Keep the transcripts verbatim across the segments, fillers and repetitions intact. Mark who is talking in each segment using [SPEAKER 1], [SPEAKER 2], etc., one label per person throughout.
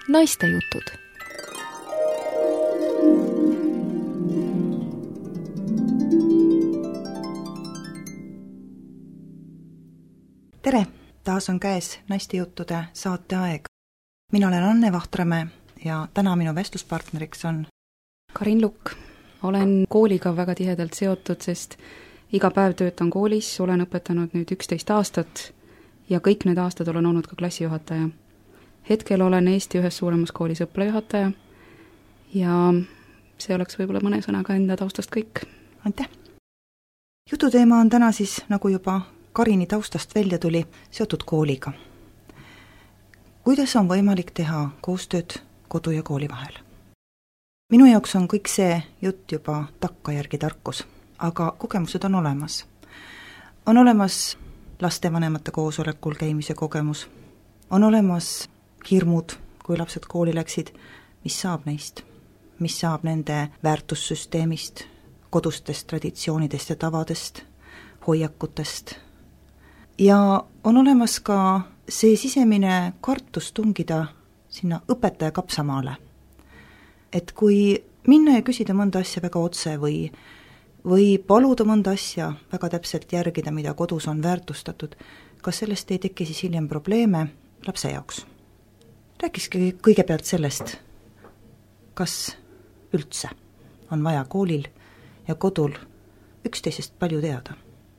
[SPEAKER 1] Naistejutud.
[SPEAKER 2] Tere! Taas on käes Naistejuttude saateaeg. Mina olen Anne Vahtramäe ja täna minu vestluspartneriks on
[SPEAKER 1] Karin Lukk. Olen kooliga väga tihedalt seotud, sest iga päev töötan koolis, olen õpetanud nüüd üksteist aastat ja kõik need aastad olen olnud ka klassijuhataja. Hetkel olen Eesti ühes suuremas koolis õppejuhataja ja see oleks võib-olla mõne sõnaga enda taustast kõik.
[SPEAKER 2] Aitäh! Jututeema on täna siis, nagu juba Karini taustast välja tuli, seotud kooliga. Kuidas on võimalik teha koostööd kodu ja kooli vahel? Minu jaoks on kõik see jutt juba takkajärgi tarkus, aga kogemused on olemas. On olemas lastevanemate koosolekul käimise kogemus. On olemas hirmud, kui lapsed kooli läksid, mis saab neist, mis saab nende väärtussüsteemist, kodustest traditsioonidest ja tavadest, hoiakutest. Ja on olemas ka see sisemine kartus tungida sinna õpetaja kapsamaale. Et kui minna ja küsida mõnda asja väga otse või, või paluda mõnda asja väga täpselt järgida, mida kodus on väärtustatud, kas sellest ei teki siis hiljem probleeme lapse jaoks? Rääkiski kõigepealt sellest, kas üldse on vaja koolil ja kodul üksteisest palju teada?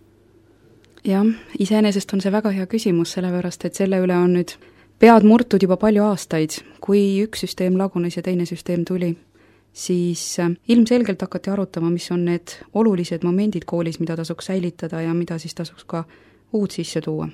[SPEAKER 1] Jah, iseenesest on see väga hea küsimus, sellepärast et selle üle on nüüd pead murtud juba palju aastaid. Kui üks süsteem lagunes ja teine süsteem tuli, siis ilmselgelt hakati arutama, mis on need olulised momendid koolis, mida tasuks säilitada ja mida siis tasuks ka uud sisse tuua.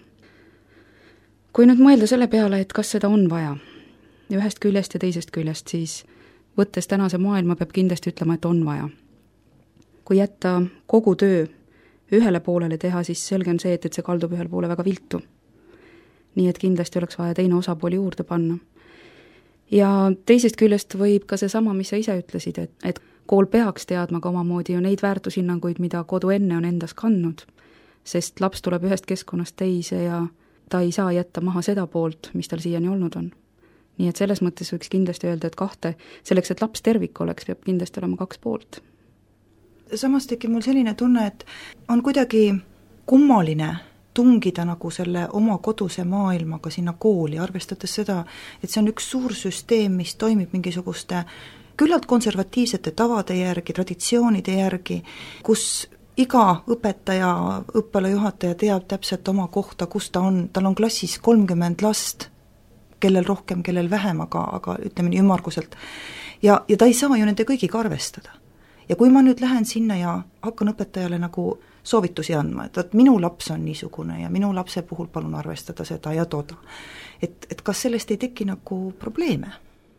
[SPEAKER 1] Kui nüüd mõelda selle peale, et kas seda on vaja, ühest küljest ja teisest küljest, siis võttes tänase maailma peab kindlasti ütlema, et on vaja. Kui jätta kogu töö ühele poolele teha, siis selge on see, et, et see kaldub ühele poole väga viltu. Nii et kindlasti oleks vaja teine osapooli juurde panna. Ja teisest küljest võib ka see sama, mis sa ise ütlesid, et, et kool peaks teadma ka omamoodi ju neid väärtushinnanguid, mida kodu enne on endas kandnud, sest laps tuleb ühest keskkonnast teise ja ta ei saa jätta maha seda poolt, mis tal siiani olnud on. Nii et selles mõttes võiks kindlasti öelda, et kahte, selleks, et laps tervik oleks, peab kindlasti olema kaks poolt.
[SPEAKER 2] Samas tekib mul selline tunne, et on kuidagi kummaline tungida nagu selle oma koduse maailmaga sinna kooli, arvestades seda, et see on üks suur süsteem, mis toimib mingisuguste küllalt konservatiivsete tavade järgi, traditsioonide järgi, kus iga õpetaja, õppealajuhataja teab täpselt oma kohta, kus ta on, tal on klassis kolmkümmend last, kellel rohkem, kellel vähem, aga, aga ütleme nii ümmarguselt. Ja, ja ta ei saa ju nende kõigiga arvestada. Ja kui ma nüüd lähen sinna ja hakkan õpetajale nagu soovitusi andma, et, et minu laps on niisugune ja minu lapse puhul palun arvestada seda ja toda, et, et kas sellest ei teki nagu probleeme?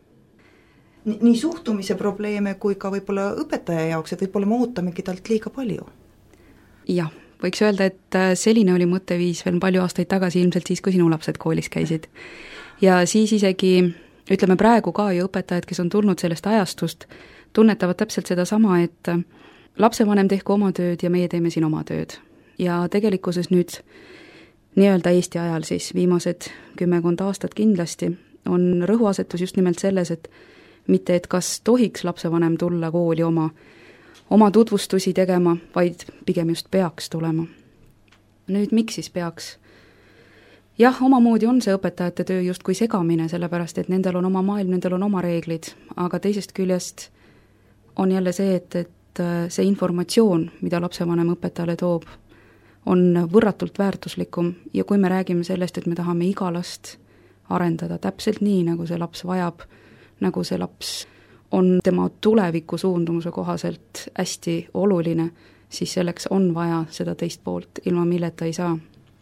[SPEAKER 2] Nii, nii suhtumise probleeme kui ka võib-olla õpetaja jaoks, et võib-olla me ootamegi talt liiga palju.
[SPEAKER 1] Jah, võiks öelda, et selline oli mõtteviis veel palju aastaid tagasi, ilmselt siis, kui sinu lapsed koolis käisid. Ja siis isegi, ütleme praegu ka ju õpetajad, kes on tulnud sellest ajastust, tunnetavad täpselt seda sama, et lapsevanem tehku oma tööd ja meie teeme siin oma tööd. Ja tegelikkuses nüüd nii-öelda Eesti ajal siis viimased kümmekond aastat kindlasti on rõhuasetus just nimelt selles, et mitte, et kas tohiks lapsevanem tulla kooli oma, oma tutvustusi tegema, vaid pigem just peaks tulema. Nüüd miks siis peaks? Jah, omamoodi on see õpetajate töö just kui segamine, sellepärast et nendel on oma maailm, nendel on oma reeglid, aga teisest küljest on jälle see, et, et see informatsioon, mida lapsevanem õpetajale toob, on võrratult väärtuslikum ja kui me räägime sellest, et me tahame iga last arendada täpselt nii, nagu see laps vajab, nagu see laps on tema tuleviku suundumuse kohaselt hästi oluline, siis selleks on vaja seda teist poolt, ilma milleta ei saa.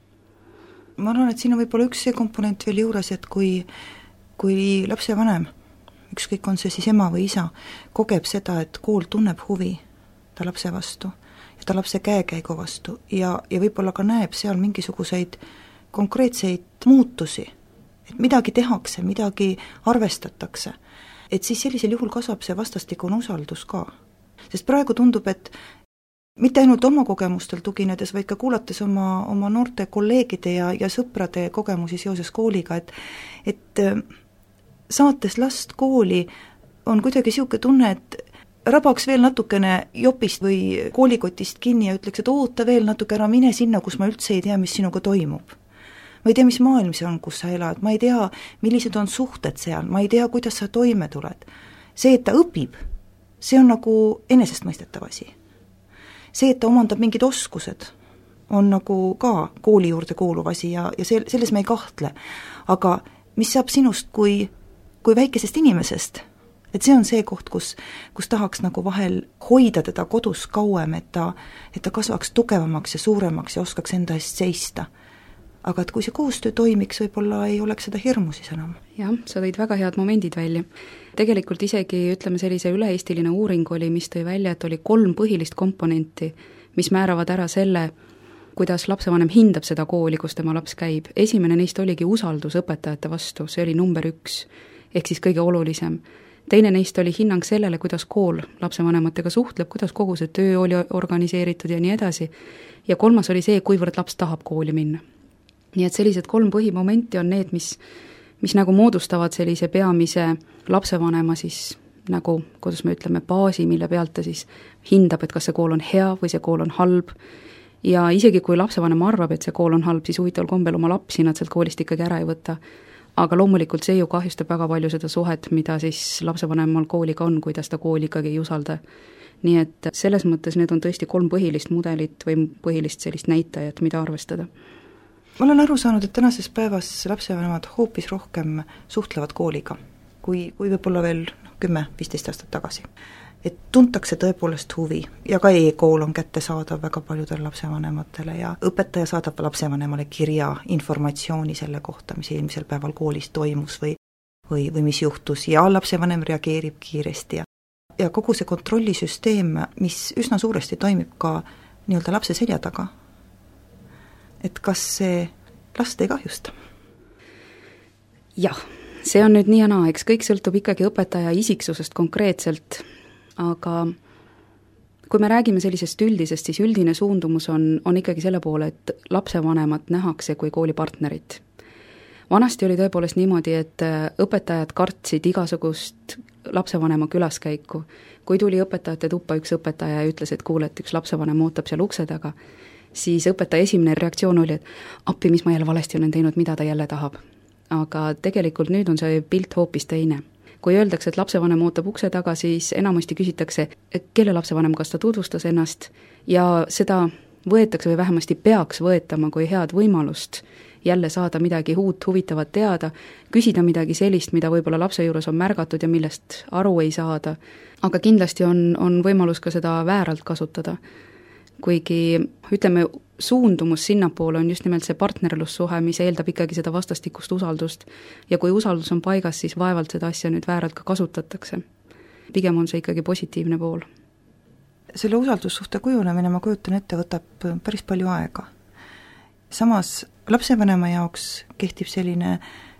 [SPEAKER 2] Ma arvan, et siin on võib-olla üks see komponent veel juures, et kui, kui lapsevanem, ükskõik on see siis ema või isa, kogeb seda, et kool tunneb huvi ta lapse vastu ja ta lapse käekäigu vastu ja, ja võib-olla ka näeb seal mingisuguseid konkreetseid muutusi, et midagi tehakse, midagi arvestatakse, et siis sellisel juhul kasvab see vastastikune usaldus ka. Sest praegu tundub, et mitte ainult oma kogemustel tuginedes, vaid ka kuulates oma, oma noorte kolleegide ja, ja sõprade kogemusi seoses kooliga, et, et saates last kooli on kuidagi niisugune tunne, et rabaks veel natukene jopist või koolikotist kinni ja ütleks, et oota veel natuke, ära mine sinna, kus ma üldse ei tea, mis sinuga toimub. Ma ei tea, mis maailm see on, kus sa elad, ma ei tea, millised on suhted seal, ma ei tea, kuidas sa toime tuled. See, et ta õpib, see on nagu enesestmõistetav asi. See, et ta omandab mingid oskused, on nagu ka kooli juurde kuuluv asi ja, ja see, selles me ei kahtle. Aga mis saab sinust kui, kui väikesest inimesest? Et see on see koht, kus, kus tahaks nagu vahel hoida teda kodus kauem, et ta, et ta kasvaks tugevamaks ja suuremaks ja oskaks enda eest seista. Aga et kui see koostöö toimiks, võib-olla ei oleks seda hirmu siis enam.
[SPEAKER 1] Jah, sa tõid väga head momendid välja. Tegelikult isegi, ütleme, sellise üle-eestiline uuring oli, mis tõi välja, et oli kolm põhilist komponenti, mis määravad ära selle, kuidas lapsevanem hindab seda kooli, kus tema laps käib. Esimene neist oligi usaldus õpetajate vastu, see oli number üks, ehk siis kõige olulisem. Teine neist oli hinnang sellele, kuidas kool lapsevanematega suhtleb, kuidas kogu see töö oli organiseeritud ja nii edasi. Ja kolmas oli see, kuivõrd laps tahab kooli minna. Nii et sellised kolm põhimomenti on need, mis, mis nagu moodustavad sellise peamise lapsevanema siis nagu, kuidas me ütleme, baasi, mille pealt ta siis hindab, et kas see kool on hea või see kool on halb. Ja isegi kui lapsevanem arvab, et see kool on halb, siis huvitaval kombel oma lapsi nad sealt koolist ikkagi ära ei võta. Aga loomulikult see ju kahjustab väga palju seda suhet, mida siis lapsevanemal kooliga on, kui ta seda kooli ikkagi ei usalda. Nii et selles mõttes need on tõesti kolm põhilist mudelit või põhilist sellist näitajat, mida arvestada.
[SPEAKER 2] Ma olen aru saanud, et tänases päevas lapsevanemad hoopis rohkem suhtlevad kooliga, kui, kui võib-olla veel kümme viisteist aastat tagasi. Et tuntakse tõepoolest huvi ja ka e-kool on kättesaadav väga paljudele lapsevanematele ja õpetaja saadab lapsevanemale kirja informatsiooni selle kohta, mis eelmisel päeval koolis toimus või, või, või mis juhtus ja lapsevanem reageerib kiiresti. Ja, ja kogu see kontrollisüsteem, mis üsna suuresti toimib ka nii-öelda lapse selja taga, et kas see last ei kahjusta?
[SPEAKER 1] Jah, see on nüüd nii ja naa, eks kõik sõltub ikkagi õpetaja isiksusest konkreetselt, aga kui me räägime sellisest üldisest, siis üldine suundumus on, on ikkagi selle poole, et lapsevanemat nähakse kui koolipartnerit. Vanasti oli tõepoolest niimoodi, et õpetajad kartsid igasugust lapsevanema külaskäiku. Kui tuli õpetajate tuppa üks õpetaja ja ütles, et kuule, et üks lapsevanem ootab seal ukse taga, siis õpetaja esimene reaktsioon oli, et appi, mis ma jälle valesti olen teinud, mida ta jälle tahab. Aga tegelikult nüüd on see pilt hoopis teine. Kui öeldakse, et lapsevanem ootab ukse taga, siis enamasti küsitakse, et kelle lapsevanem, kas ta tutvustas ennast ja seda võetakse või vähemasti peaks võetama kui head võimalust jälle saada midagi uut, huvitavat teada, küsida midagi sellist, mida võib-olla lapse juures on märgatud ja millest aru ei saada, aga kindlasti on, on võimalus ka seda vääralt kasutada. Kuigi, ütleme, suundumus sinnapoole on just nimelt see partnerlussuhe, mis eeldab ikkagi seda vastastikust usaldust ja kui usaldus on paigas, siis vaevalt seda asja nüüd vääralt ka kasutatakse. Pigem on see ikkagi positiivne pool.
[SPEAKER 2] Selle usaldussuhte kujunemine, ma kujutan ette, võtab päris palju aega. Samas lapsevanema jaoks kehtib selline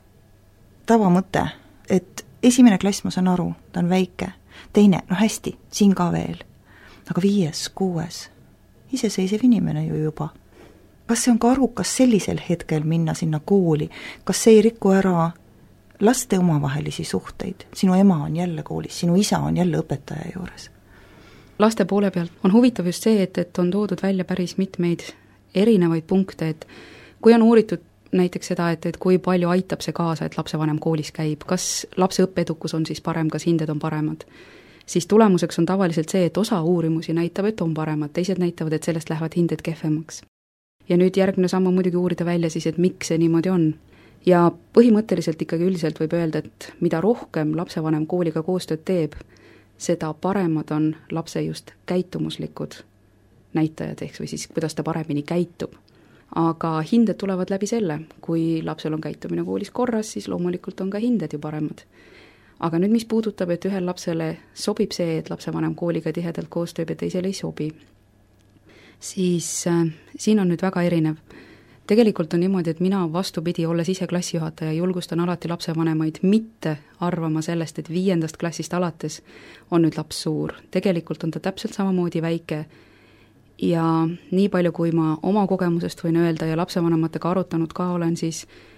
[SPEAKER 2] tavamõte, et esimene klass, ma saan aru, ta on väike, teine, no hästi, siin ka veel, aga viies, kuues, iseseisev inimene ju juba. Kas see on ka arukas sellisel hetkel minna sinna kooli? Kas see ei riku ära laste omavahelisi suhteid? Sinu ema on jälle koolis, sinu isa on jälle õpetaja juures.
[SPEAKER 1] Laste poole pealt on huvitav just see, et, et on toodud välja päris mitmeid erinevaid punkte, et kui on uuritud näiteks seda, et, et kui palju aitab see kaasa, et lapsevanem koolis käib, kas lapse õppeedukus on siis parem, kas hinded on paremad, siis tulemuseks on tavaliselt see, et osa uurimusi näitab, et on paremad, teised näitavad, et sellest lähevad hinded kehvemaks. Ja nüüd järgmine samm on muidugi uurida välja siis, et miks see niimoodi on. Ja põhimõtteliselt ikkagi üldiselt võib öelda, et mida rohkem lapsevanem kooliga koostööd teeb, seda paremad on lapse just käitumuslikud näitajad, ehk või siis kuidas ta paremini käitub. Aga hinded tulevad läbi selle, kui lapsel on käitumine koolis korras, siis loomulikult on ka hinded ju paremad. Aga nüüd, mis puudutab, et ühel lapsele sobib see, et lapsevanem kooliga tihedalt koostööb ja teisele ei sobi, siis äh, siin on nüüd väga erinev. Tegelikult on niimoodi, et mina vastupidi, olles ise klassijuhataja, julgustan alati lapsevanemaid mitte arvama sellest, et viiendast klassist alates on nüüd laps suur. Tegelikult on ta täpselt samamoodi väike ja nii palju, kui ma oma kogemusest võin öelda ja lapsevanematega arutanud ka olen, siis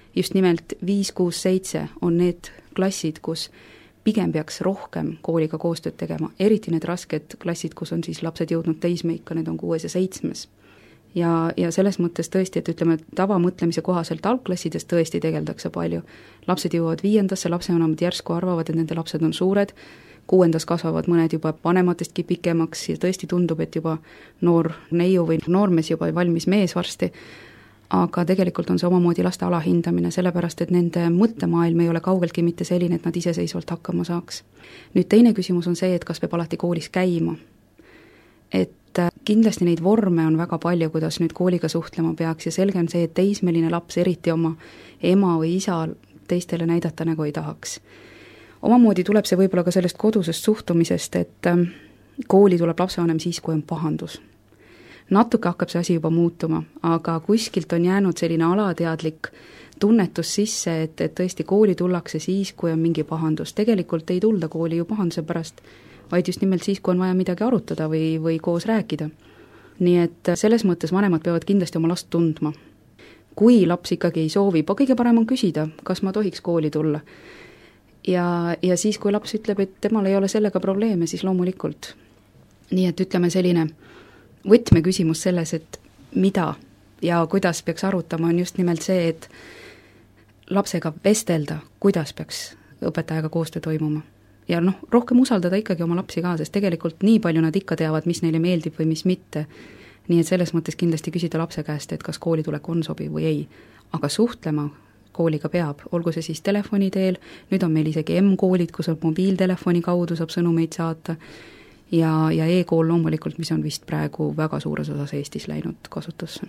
[SPEAKER 1] just nimelt viis, kuus, seitse on need klassid, kus pigem peaks rohkem kooliga koostööd tegema, eriti need rasked klassid, kus on siis lapsed jõudnud teismeikka, need on kuues ja seitsmes. Ja, ja selles mõttes tõesti, et ütleme, tavamõtlemise kohaselt algklassides tõesti tegeldakse palju. Lapsed jõuavad viiendasse, lapsevanemad järsku arvavad, et nende lapsed on suured, kuuendas kasvavad mõned juba vanematestki pikemaks ja tõesti tundub, et juba noor neiu või noormees juba valmis mees varsti, aga tegelikult on see omamoodi laste alahindamine, sellepärast et nende mõttemaailm ei ole kaugeltki mitte selline, et nad iseseisvalt hakkama saaks. Nüüd teine küsimus on see, et kas peab alati koolis käima. Et kindlasti neid vorme on väga palju, kuidas nüüd kooliga suhtlema peaks ja selge on see, et teismeline laps eriti oma ema või isa teistele näidata nagu ei tahaks. Omamoodi tuleb see võib-olla ka sellest kodusest suhtumisest, et kooli tuleb lapsevanem siis, kui on pahandus. Natuke hakkab see asi juba muutuma, aga kuskilt on jäänud selline alateadlik tunnetus sisse, et, et tõesti kooli tullakse siis, kui on mingi pahandus. Tegelikult ei tulda kooli ju pahanduse pärast, vaid just nimelt siis, kui on vaja midagi arutada või, või koos rääkida. Nii et selles mõttes vanemad peavad kindlasti oma last tundma. Kui laps ikkagi ei soovi, kõige parem on küsida, kas ma tohiks kooli tulla. Ja, ja siis, kui laps ütleb, et temal ei ole sellega probleeme, siis loomulikult. Nii et ütleme selline võtmeküsimus selles, et mida ja kuidas peaks arutama, on just nimelt see, et lapsega vestelda, kuidas peaks õpetajaga koostöö toimuma. Ja noh, rohkem usaldada ikkagi oma lapsi ka, sest tegelikult nii palju nad ikka teavad, mis neile meeldib või mis mitte. Nii et selles mõttes kindlasti küsida lapse käest, et kas koolitulek on sobiv või ei. Aga suhtlema kooliga peab, olgu see siis telefoni teel, nüüd on meil isegi M-koolid, kus on mobiiltelefoni kaudu saab sõnumeid saata, ja, ja e-kool loomulikult, mis on vist praegu väga suures osas Eestis läinud kasutusse.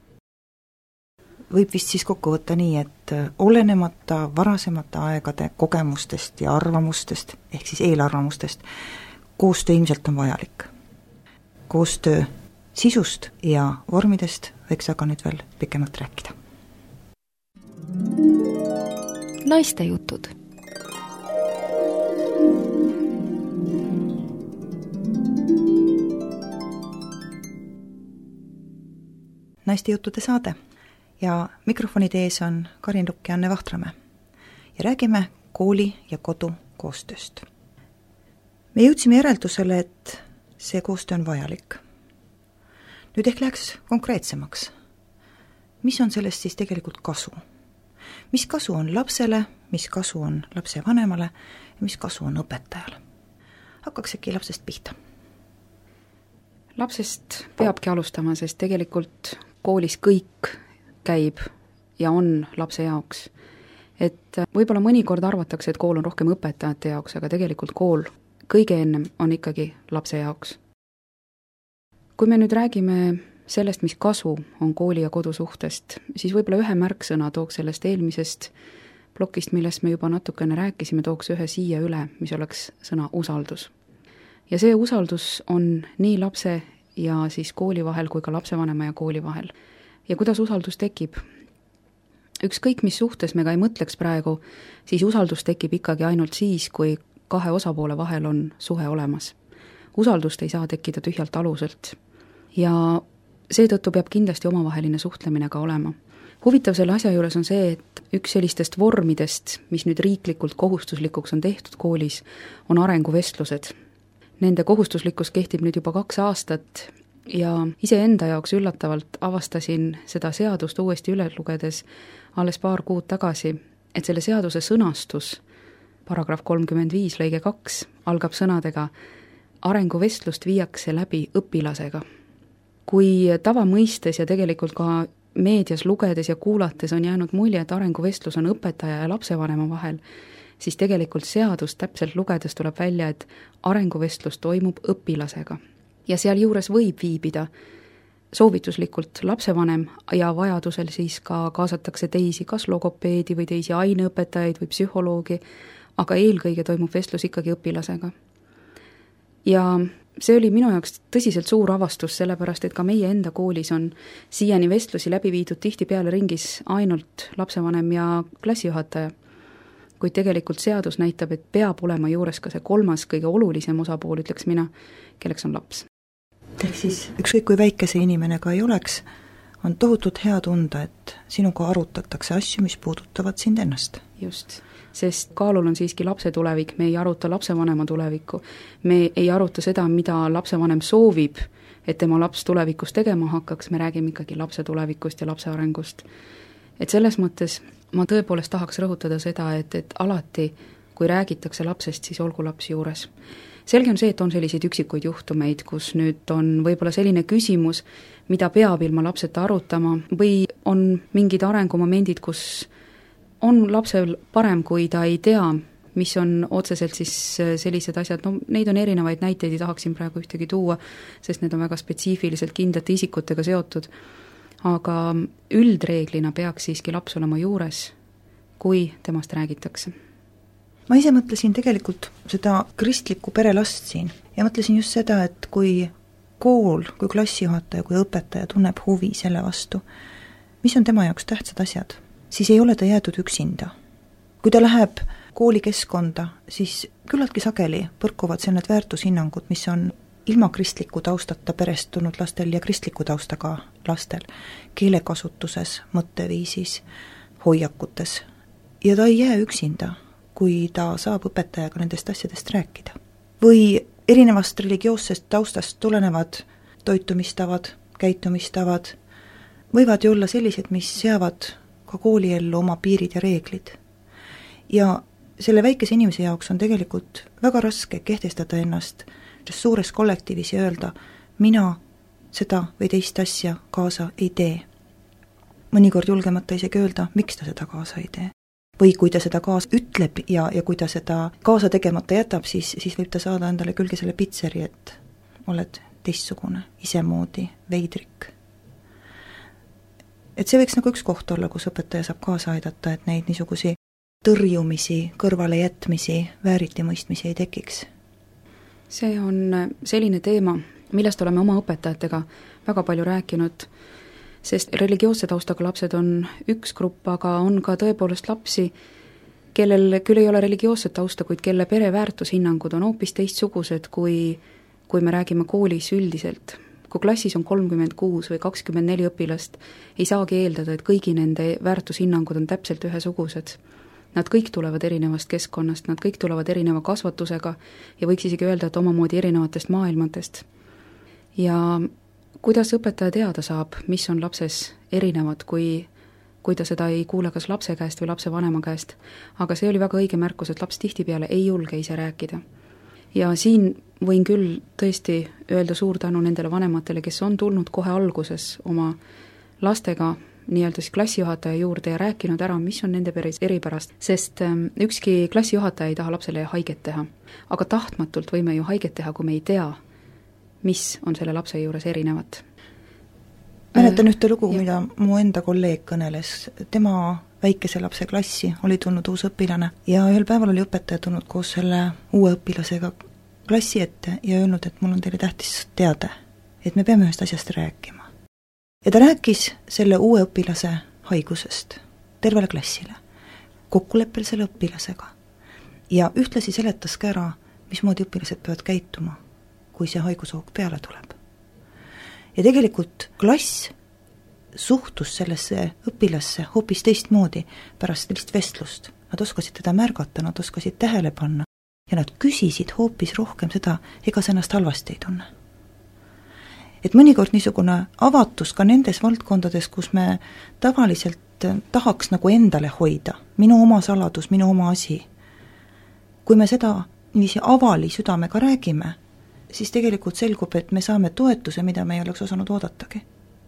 [SPEAKER 2] Võib vist siis kokku võtta nii, et olenemata varasemate aegade kogemustest ja arvamustest, ehk siis eelarvamustest, koostöö ilmselt on vajalik. Koostöö sisust ja vormidest võiks aga nüüd veel pikemalt rääkida.
[SPEAKER 3] Naiste jutud.
[SPEAKER 2] Naiste juttude saade ja mikrofonide ees on Karin Lukk ja Anne Vahtramäe ja räägime kooli ja kodu koostööst. Me jõudsime järeldusele, et see koostöö on vajalik. Nüüd ehk läheks konkreetsemaks. Mis on sellest siis tegelikult kasu? Mis kasu on lapsele, mis kasu on lapse vanemale ja mis kasu on õpetajale? Hakkaks äkki lapsest pihta.
[SPEAKER 1] Lapsest peabki alustama, sest tegelikult koolis kõik käib ja on lapse jaoks. Et võib-olla mõnikord arvatakse, et kool on rohkem õpetajate jaoks, aga tegelikult kool kõige ennem on ikkagi lapse jaoks. Kui me nüüd räägime sellest, mis kasu on kooli ja kodu suhtest, siis võib-olla ühe märksõna tooks sellest eelmisest plokist, millest me juba natukene rääkisime, tooks ühe siia üle, mis oleks sõna usaldus. Ja see usaldus on nii lapse ja siis kooli vahel kui ka lapsevanema ja kooli vahel. Ja kuidas usaldus tekib? Ükskõik mis suhtes me ka ei mõtleks praegu, siis usaldus tekib ikkagi ainult siis, kui kahe osapoole vahel on suhe olemas. Usaldust ei saa tekkida tühjalt aluselt. Ja seetõttu peab kindlasti omavaheline suhtlemine ka olema. Huvitav selle asja juures on see, et üks sellistest vormidest, mis nüüd riiklikult kohustuslikuks on tehtud koolis, on arenguvestlused. Nende kohustuslikkus kehtib nüüd juba kaks aastat ja iseenda jaoks üllatavalt avastasin seda seadust uuesti üle lugedes alles paar kuud tagasi, et selle seaduse sõnastus, paragrahv kolmkümmend viis lõige kaks, algab sõnadega arenguvestlust viiakse läbi õpilasega. Kui tavamõistes ja tegelikult ka meedias lugedes ja kuulates on jäänud mulje, et arenguvestlus on õpetaja ja lapsevanema vahel, siis tegelikult seadus täpselt lugedes tuleb välja, et arenguvestlus toimub õpilasega. Ja seal juures võib viibida soovituslikult lapsevanem ja vajadusel siis ka kaasatakse teisi, kas logopeedi või teisi aineõpetajaid või psühholoogi, aga eelkõige toimub vestlus ikkagi õpilasega. Ja see oli minu jaoks tõsiselt suur avastus, sellepärast et ka meie enda koolis on siiani vestlusi läbi viidud tihti peale ringis ainult lapsevanem ja klassijuhataja. Kuid tegelikult seadus näitab, et peab olema juures ka see kolmas kõige olulisem osapool, ütleks mina, kelleks on laps.
[SPEAKER 2] Ehk siis ükskõik kui väike see inimene ka ei oleks, on tohutult hea tunda, et sinuga arutatakse asju, mis puudutavad sind ennast.
[SPEAKER 1] Just, sest kaalul on siiski lapse tulevik, me ei aruta lapsevanema tulevikku. Me ei aruta seda, mida lapsevanem soovib, et tema laps tulevikus tegema hakkaks, me räägime ikkagi lapse tulevikust ja lapse arengust. Et selles mõttes ma tõepoolest tahaks rõhutada seda, et, et alati, kui räägitakse lapsest, siis olgu laps juures. Selge on see, et on selliseid üksikuid juhtumeid, kus nüüd on võib-olla selline küsimus, mida peab ilma lapseta arutama, või on mingid arengumomendid, kus on lapsel parem, kui ta ei tea, mis on otseselt siis sellised asjad, no neid on erinevaid näiteid, ei tahaksin praegu ühtegi tuua, sest need on väga spetsiifiliselt kindlate isikutega seotud, aga üldreeglina peaks siiski laps olema juures, kui temast räägitakse.
[SPEAKER 2] Ma ise mõtlesin tegelikult seda kristlikku perelast siin ja mõtlesin just seda, et kui kool, kui klassijuhataja, kui õpetaja tunneb huvi selle vastu, mis on tema jaoks tähtsad asjad, siis ei ole ta jäetud üksinda. Kui ta läheb koolikeskkonda, siis küllaltki sageli põrkuvad seal need väärtushinnangud, mis on ilma kristliku taustata perest tulnud lastel ja kristliku taustaga lastel, keelekasutuses, mõtteviisis, hoiakutes. Ja ta ei jää üksinda, kui ta saab õpetajaga nendest asjadest rääkida. Või erinevast religioossest taustast tulenevad toitumistavad, käitumistavad, võivad ju olla sellised, mis seavad ka kooliellu oma piirid ja reeglid. Ja selle väikese inimese jaoks on tegelikult väga raske kehtestada ennast suures kollektiivis ja öelda, mina seda või teist asja kaasa ei tee. Mõnikord julgemata isegi öelda, miks ta seda kaasa ei tee. Või kui ta seda kaasa ütleb ja, ja kui ta seda kaasa tegemata jätab, siis, siis võib ta saada endale külge selle pitseri, et oled teistsugune, isemoodi, veidrik. Et see võiks nagu üks koht olla, kus õpetaja saab kaasa aidata, et neid niisugusi tõrjumisi, kõrvale jätmisi, vääriti mõistmisi ei tekiks.
[SPEAKER 1] See on selline teema, millest oleme oma õpetajatega väga palju rääkinud, sest religioosse taustaga lapsed on üks grupp, aga on ka tõepoolest lapsi, kellel küll ei ole religioosset tausta, kuid kelle pereväärtushinnangud on hoopis teistsugused, kui, kui me räägime koolis üldiselt. Kui klassis on kolmkümmend kuus või kakskümmend neli õpilast, ei saagi eeldada, et kõigi nende väärtushinnangud on täpselt ühesugused. Nad kõik tulevad erinevast keskkonnast, nad kõik tulevad erineva kasvatusega ja võiks isegi öelda, et omamoodi erinevatest maailmatest. Ja kuidas õpetaja teada saab, mis on lapses erinevad, kui, kui ta seda ei kuule kas lapse käest või lapse vanema käest. Aga see oli väga õige märkus, et laps tihtipeale ei julge ise rääkida. Ja siin võin küll tõesti öelda suur tänu nendele vanematele, kes on tulnud kohe alguses oma lastega nii-öelda siis klassijuhataja juurde ja rääkinud ära, mis on nende päris eripärast, sest ükski klassijuhataja ei taha lapsele haiget teha. Aga tahtmatult võime ju haiget teha, kui me ei tea, mis on selle lapse juures erinevat.
[SPEAKER 2] Mäletan ühte lugu, ja. mida mu enda kolleeg kõneles. Tema väikese lapse klassi oli tulnud uus õpilane ja ühel päeval oli õpetaja tulnud koos selle uue õpilasega klassi ette ja öelnud, et mul on teile tähtis teada, et me peame ühest asjast rääkima. Ja ta rääkis selle uue õpilase haigusest tervele klassile, kokkuleppel selle õpilasega ja ühtlasi seletas ka ära, mismoodi õpilased peavad käituma, kui see haigushoog peale tuleb. Ja tegelikult klass suhtus sellesse õpilasse hoopis teistmoodi pärast sellist vestlust. Nad oskasid teda märgata, nad oskasid tähele panna ja nad küsisid hoopis rohkem seda, ega sa ennast halvasti ei tunne. Et mõnikord niisugune avatus ka nendes valdkondades, kus me tavaliselt tahaks nagu endale hoida, minu oma saladus, minu oma asi. Kui me seda niiviisi avali südamega räägime, siis tegelikult selgub, et me saame toetuse, mida me ei oleks osanud oodatagi.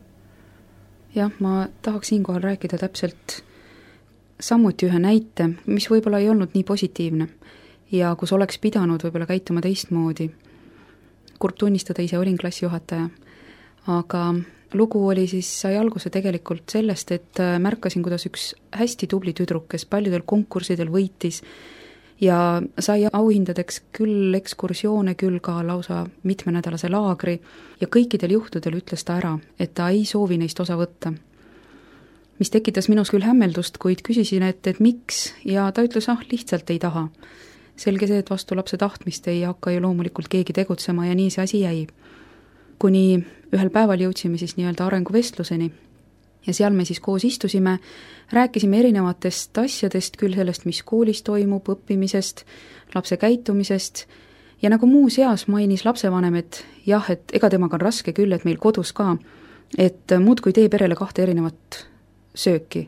[SPEAKER 1] Jah, ma tahaks siinkohal rääkida täpselt samuti ühe näite, mis võib-olla ei olnud nii positiivne ja kus oleks pidanud võib-olla käituma teistmoodi. Kurb tunnistada, ise olin klassijuhataja, aga lugu oli siis, sai alguse tegelikult sellest, et märkasin, kuidas üks hästi tubli tüdruk, kes paljudel konkurssidel võitis ja sai auhindadeks küll ekskursioone, küll ka lausa mitmenädalase laagri ja kõikidel juhtudel ütles ta ära, et ta ei soovi neist osa võtta. Mis tekitas minus küll hämmeldust, kuid küsisin, et, et miks ja ta ütles, ah, lihtsalt ei taha. Selge see, et vastu lapse tahtmist ei hakka ju loomulikult keegi tegutsema ja nii see asi jäi. Kuni ühel päeval jõudsime siis nii-öelda arenguvestluseni ja seal me siis koos istusime, rääkisime erinevatest asjadest, küll sellest, mis koolis toimub, õppimisest, lapse käitumisest, ja nagu muuseas mainis lapsevanem, et jah, et ega temaga on raske küll, et meil kodus ka, et muudkui tee perele kahte erinevat sööki,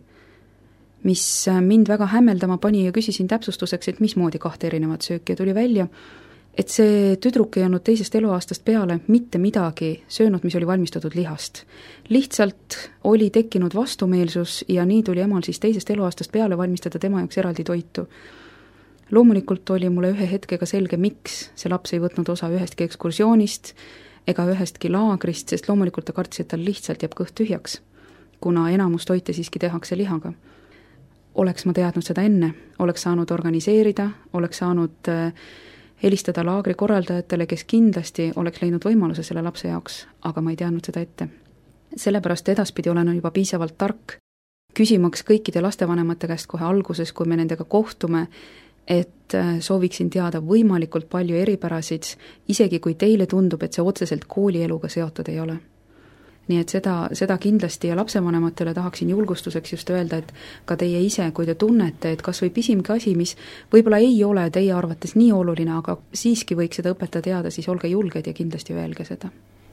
[SPEAKER 1] mis mind väga hämmeldama pani ja küsisin täpsustuseks, et mismoodi kahte erinevat sööki, ja tuli välja, et see tüdruk ei olnud teisest eluaastast peale mitte midagi söönud, mis oli valmistatud lihast. Lihtsalt oli tekkinud vastumeelsus ja nii tuli emal siis teisest eluaastast peale valmistada tema jaoks eraldi toitu. Loomulikult oli mulle ühe hetkega selge, miks see laps ei võtnud osa ühestki ekskursioonist ega ühestki laagrist, sest loomulikult ta kartis, et tal lihtsalt jääb kõht tühjaks, kuna enamus toite siiski tehakse lihaga. Oleks ma teadnud seda enne, oleks saanud organiseerida, oleks saanud helistada laagri korraldajatele, kes kindlasti oleks leidnud võimaluse selle lapse jaoks, aga ma ei teadnud seda ette. Sellepärast edaspidi olen juba piisavalt tark, küsimaks kõikide lastevanemate käest kohe alguses, kui me nendega kohtume, et sooviksin teada võimalikult palju eripärasid, isegi kui teile tundub, et see otseselt koolieluga seotud ei ole. Nii et seda, seda kindlasti ja lapsevanematele tahaksin julgustuseks just öelda, et ka teie ise, kui te tunnete, et kas või pisimgi asi, mis võib-olla ei ole teie arvates nii oluline, aga siiski võiks seda õpetaja teada, siis olge julged ja kindlasti öelge seda.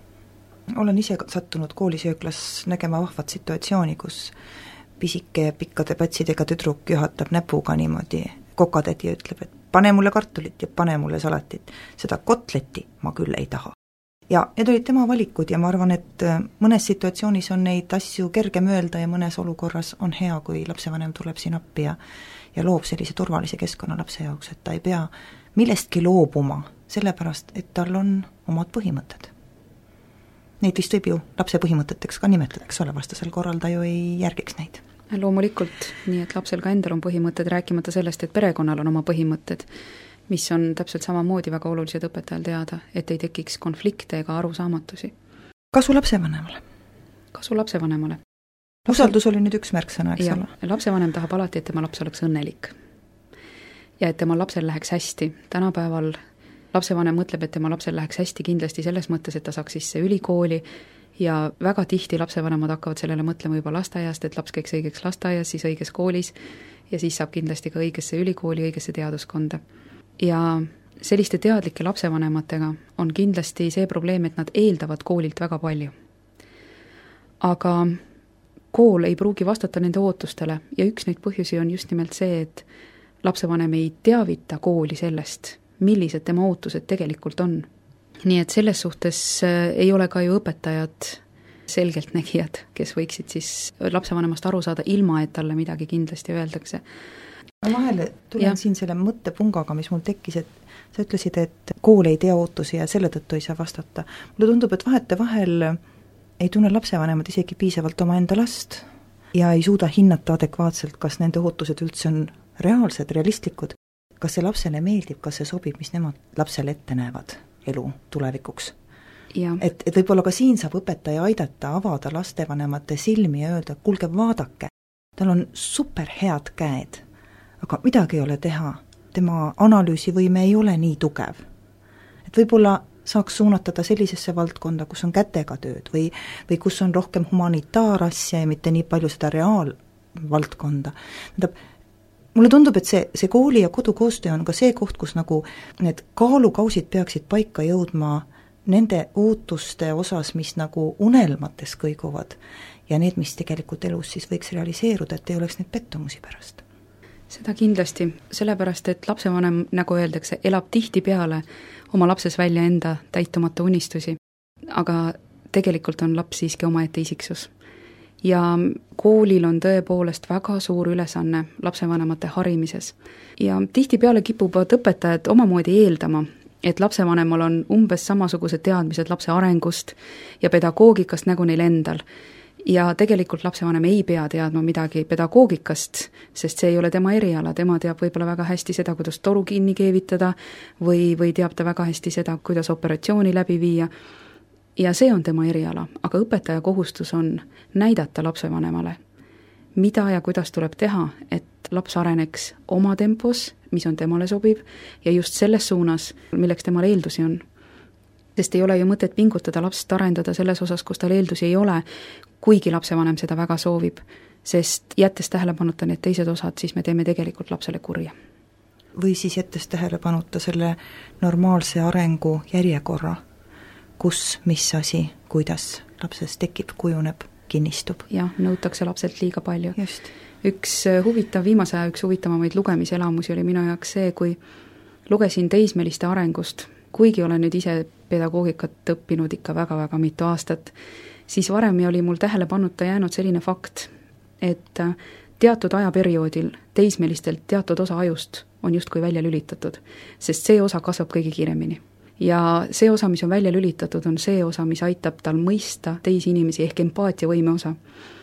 [SPEAKER 2] Olen ise sattunud koolisööklas nägema vahvat situatsiooni, kus pisike pikkade pätsidega tüdruk juhatab näpuga niimoodi kokatädi ja ütleb, et pane mulle kartulit ja pane mulle salatit. Seda kotletti ma küll ei taha. Ja need olid tema valikud ja ma arvan, et mõnes situatsioonis on neid asju kergem öelda ja mõnes olukorras on hea, kui lapsevanem tuleb siin appi ja, ja loob sellise turvalise keskkonna lapse jaoks, et ta ei pea millestki loobuma, sellepärast, et tal on omad põhimõtted. Neid vist võib ju lapse põhimõteteks ka nimetada, eks ole, vastasel korral ta ju ei järgiks neid.
[SPEAKER 1] Loomulikult, nii et lapsel ka endal on põhimõtted, rääkimata sellest, et perekonnal on oma põhimõtted, mis on täpselt samamoodi väga olulised õpetajal teada, et ei tekiks konflikte ega arusaamatusi.
[SPEAKER 2] Kasu lapsevanemale?
[SPEAKER 1] Kasu lapsevanemale.
[SPEAKER 2] Usaldus oli nüüd üks märksõna, eks
[SPEAKER 1] ja,
[SPEAKER 2] ole?
[SPEAKER 1] Lapsevanem tahab alati, et tema laps oleks õnnelik. Ja et tema lapsel läheks hästi. Tänapäeval lapsevanem mõtleb, et tema lapsel läheks hästi kindlasti selles mõttes, et ta saaks sisse ülikooli ja väga tihti lapsevanemad hakkavad sellele mõtlema juba lasteaiast, et laps käiks õigeks lasteaias, siis õiges koolis ja siis saab kindlasti ka õigesse ülikooli, õigesse teaduskonda. Ja selliste teadlike lapsevanematega on kindlasti see probleem, et nad eeldavad koolilt väga palju. Aga kool ei pruugi vastata nende ootustele ja üks neid põhjusi on just nimelt see, et lapsevanem ei teavita kooli sellest, millised tema ootused tegelikult on. Nii et selles suhtes ei ole ka ju õpetajad selgeltnägijad, kes võiksid siis lapsevanemast aru saada, ilma et talle midagi kindlasti öeldakse.
[SPEAKER 2] Ma vahele tulen ja. siin selle mõttepungaga, mis mul tekkis, et sa ütlesid, et kool ei tea ootusi ja selle tõttu ei saa vastata. Mulle tundub, et vahete vahel ei tunne lapsevanemad isegi piisavalt oma enda last ja ei suuda hinnata adekvaatselt, kas nende ootused üldse on reaalsed, realistlikud, kas see lapsele meeldib, kas see sobib, mis nemad lapsele ette näevad elu tulevikuks. Ja. Et, et võib-olla ka siin saab õpetaja aidata avada lastevanemate silmi ja öelda, kuulge, vaadake, tal on super head käed, aga midagi ei ole teha, tema analüüsivõime ei ole nii tugev. Et võib-olla saaks suunatada sellisesse valdkonda, kus on kätega tööd või, või kus on rohkem humanitaarasja ja mitte nii palju seda reaalvaldkonda. Tähendab, mulle tundub, et see, see kooli ja kodu koostöö on ka see koht, kus nagu need kaalukausid peaksid paika jõudma nende ootuste osas, mis nagu unelmates kõiguvad ja need, mis tegelikult elus siis võiks realiseeruda, et ei oleks neid pettumusi pärast.
[SPEAKER 1] Seda kindlasti, sellepärast, et lapsevanem, nagu öeldakse, elab tihti peale oma lapses välja enda täitumata unistusi, aga tegelikult on laps siiski omaette isiksus. Ja koolil on tõepoolest väga suur ülesanne lapsevanemate harimises. Ja tihtipeale kipuvad õpetajad omamoodi eeldama, et lapsevanemal on umbes samasugused teadmised lapse arengust ja pedagoogikast nagu neil endal. Ja tegelikult lapsevanem ei pea teadma midagi pedagoogikast, sest see ei ole tema eriala, tema teab võib-olla väga hästi seda, kuidas toru kinni keevitada või, või teab ta väga hästi seda, kuidas operatsiooni läbi viia. Ja see on tema eriala, aga õpetaja kohustus on näidata lapsevanemale, mida ja kuidas tuleb teha, et laps areneks oma tempos, mis on temale sobiv ja just selles suunas, milleks temal eeldusi on. sest ei ole ju mõtet pingutada lapsest arendada selles osas, kus tal eeldusi ei ole, kuigi lapsevanem seda väga soovib, sest jättes tähelepanuta need teised osad, siis me teeme tegelikult lapsele kurja.
[SPEAKER 2] Või siis jättes tähelepanuta selle normaalse arengu järjekorra, kus, mis asi, kuidas lapses tekib, kujuneb, kinnistub.
[SPEAKER 1] Jah, nõutakse lapselt liiga palju.
[SPEAKER 2] Just.
[SPEAKER 1] Üks huvitav, viimase aja üks huvitavamaid lugemiselamusi oli minu jaoks see, kui lugesin teismeliste arengust, kuigi olen nüüd ise pedagoogikat õppinud ikka väga-väga mitu aastat, siis varem oli mul tähelepanuta jäänud selline fakt, et teatud ajaperioodil teismelistelt teatud osa ajust on justkui välja lülitatud, sest see osa kasvab kõige kiiremini. Ja see osa, mis on välja lülitatud, on see osa, mis aitab tal mõista teisi inimesi ehk empaatiavõime osa.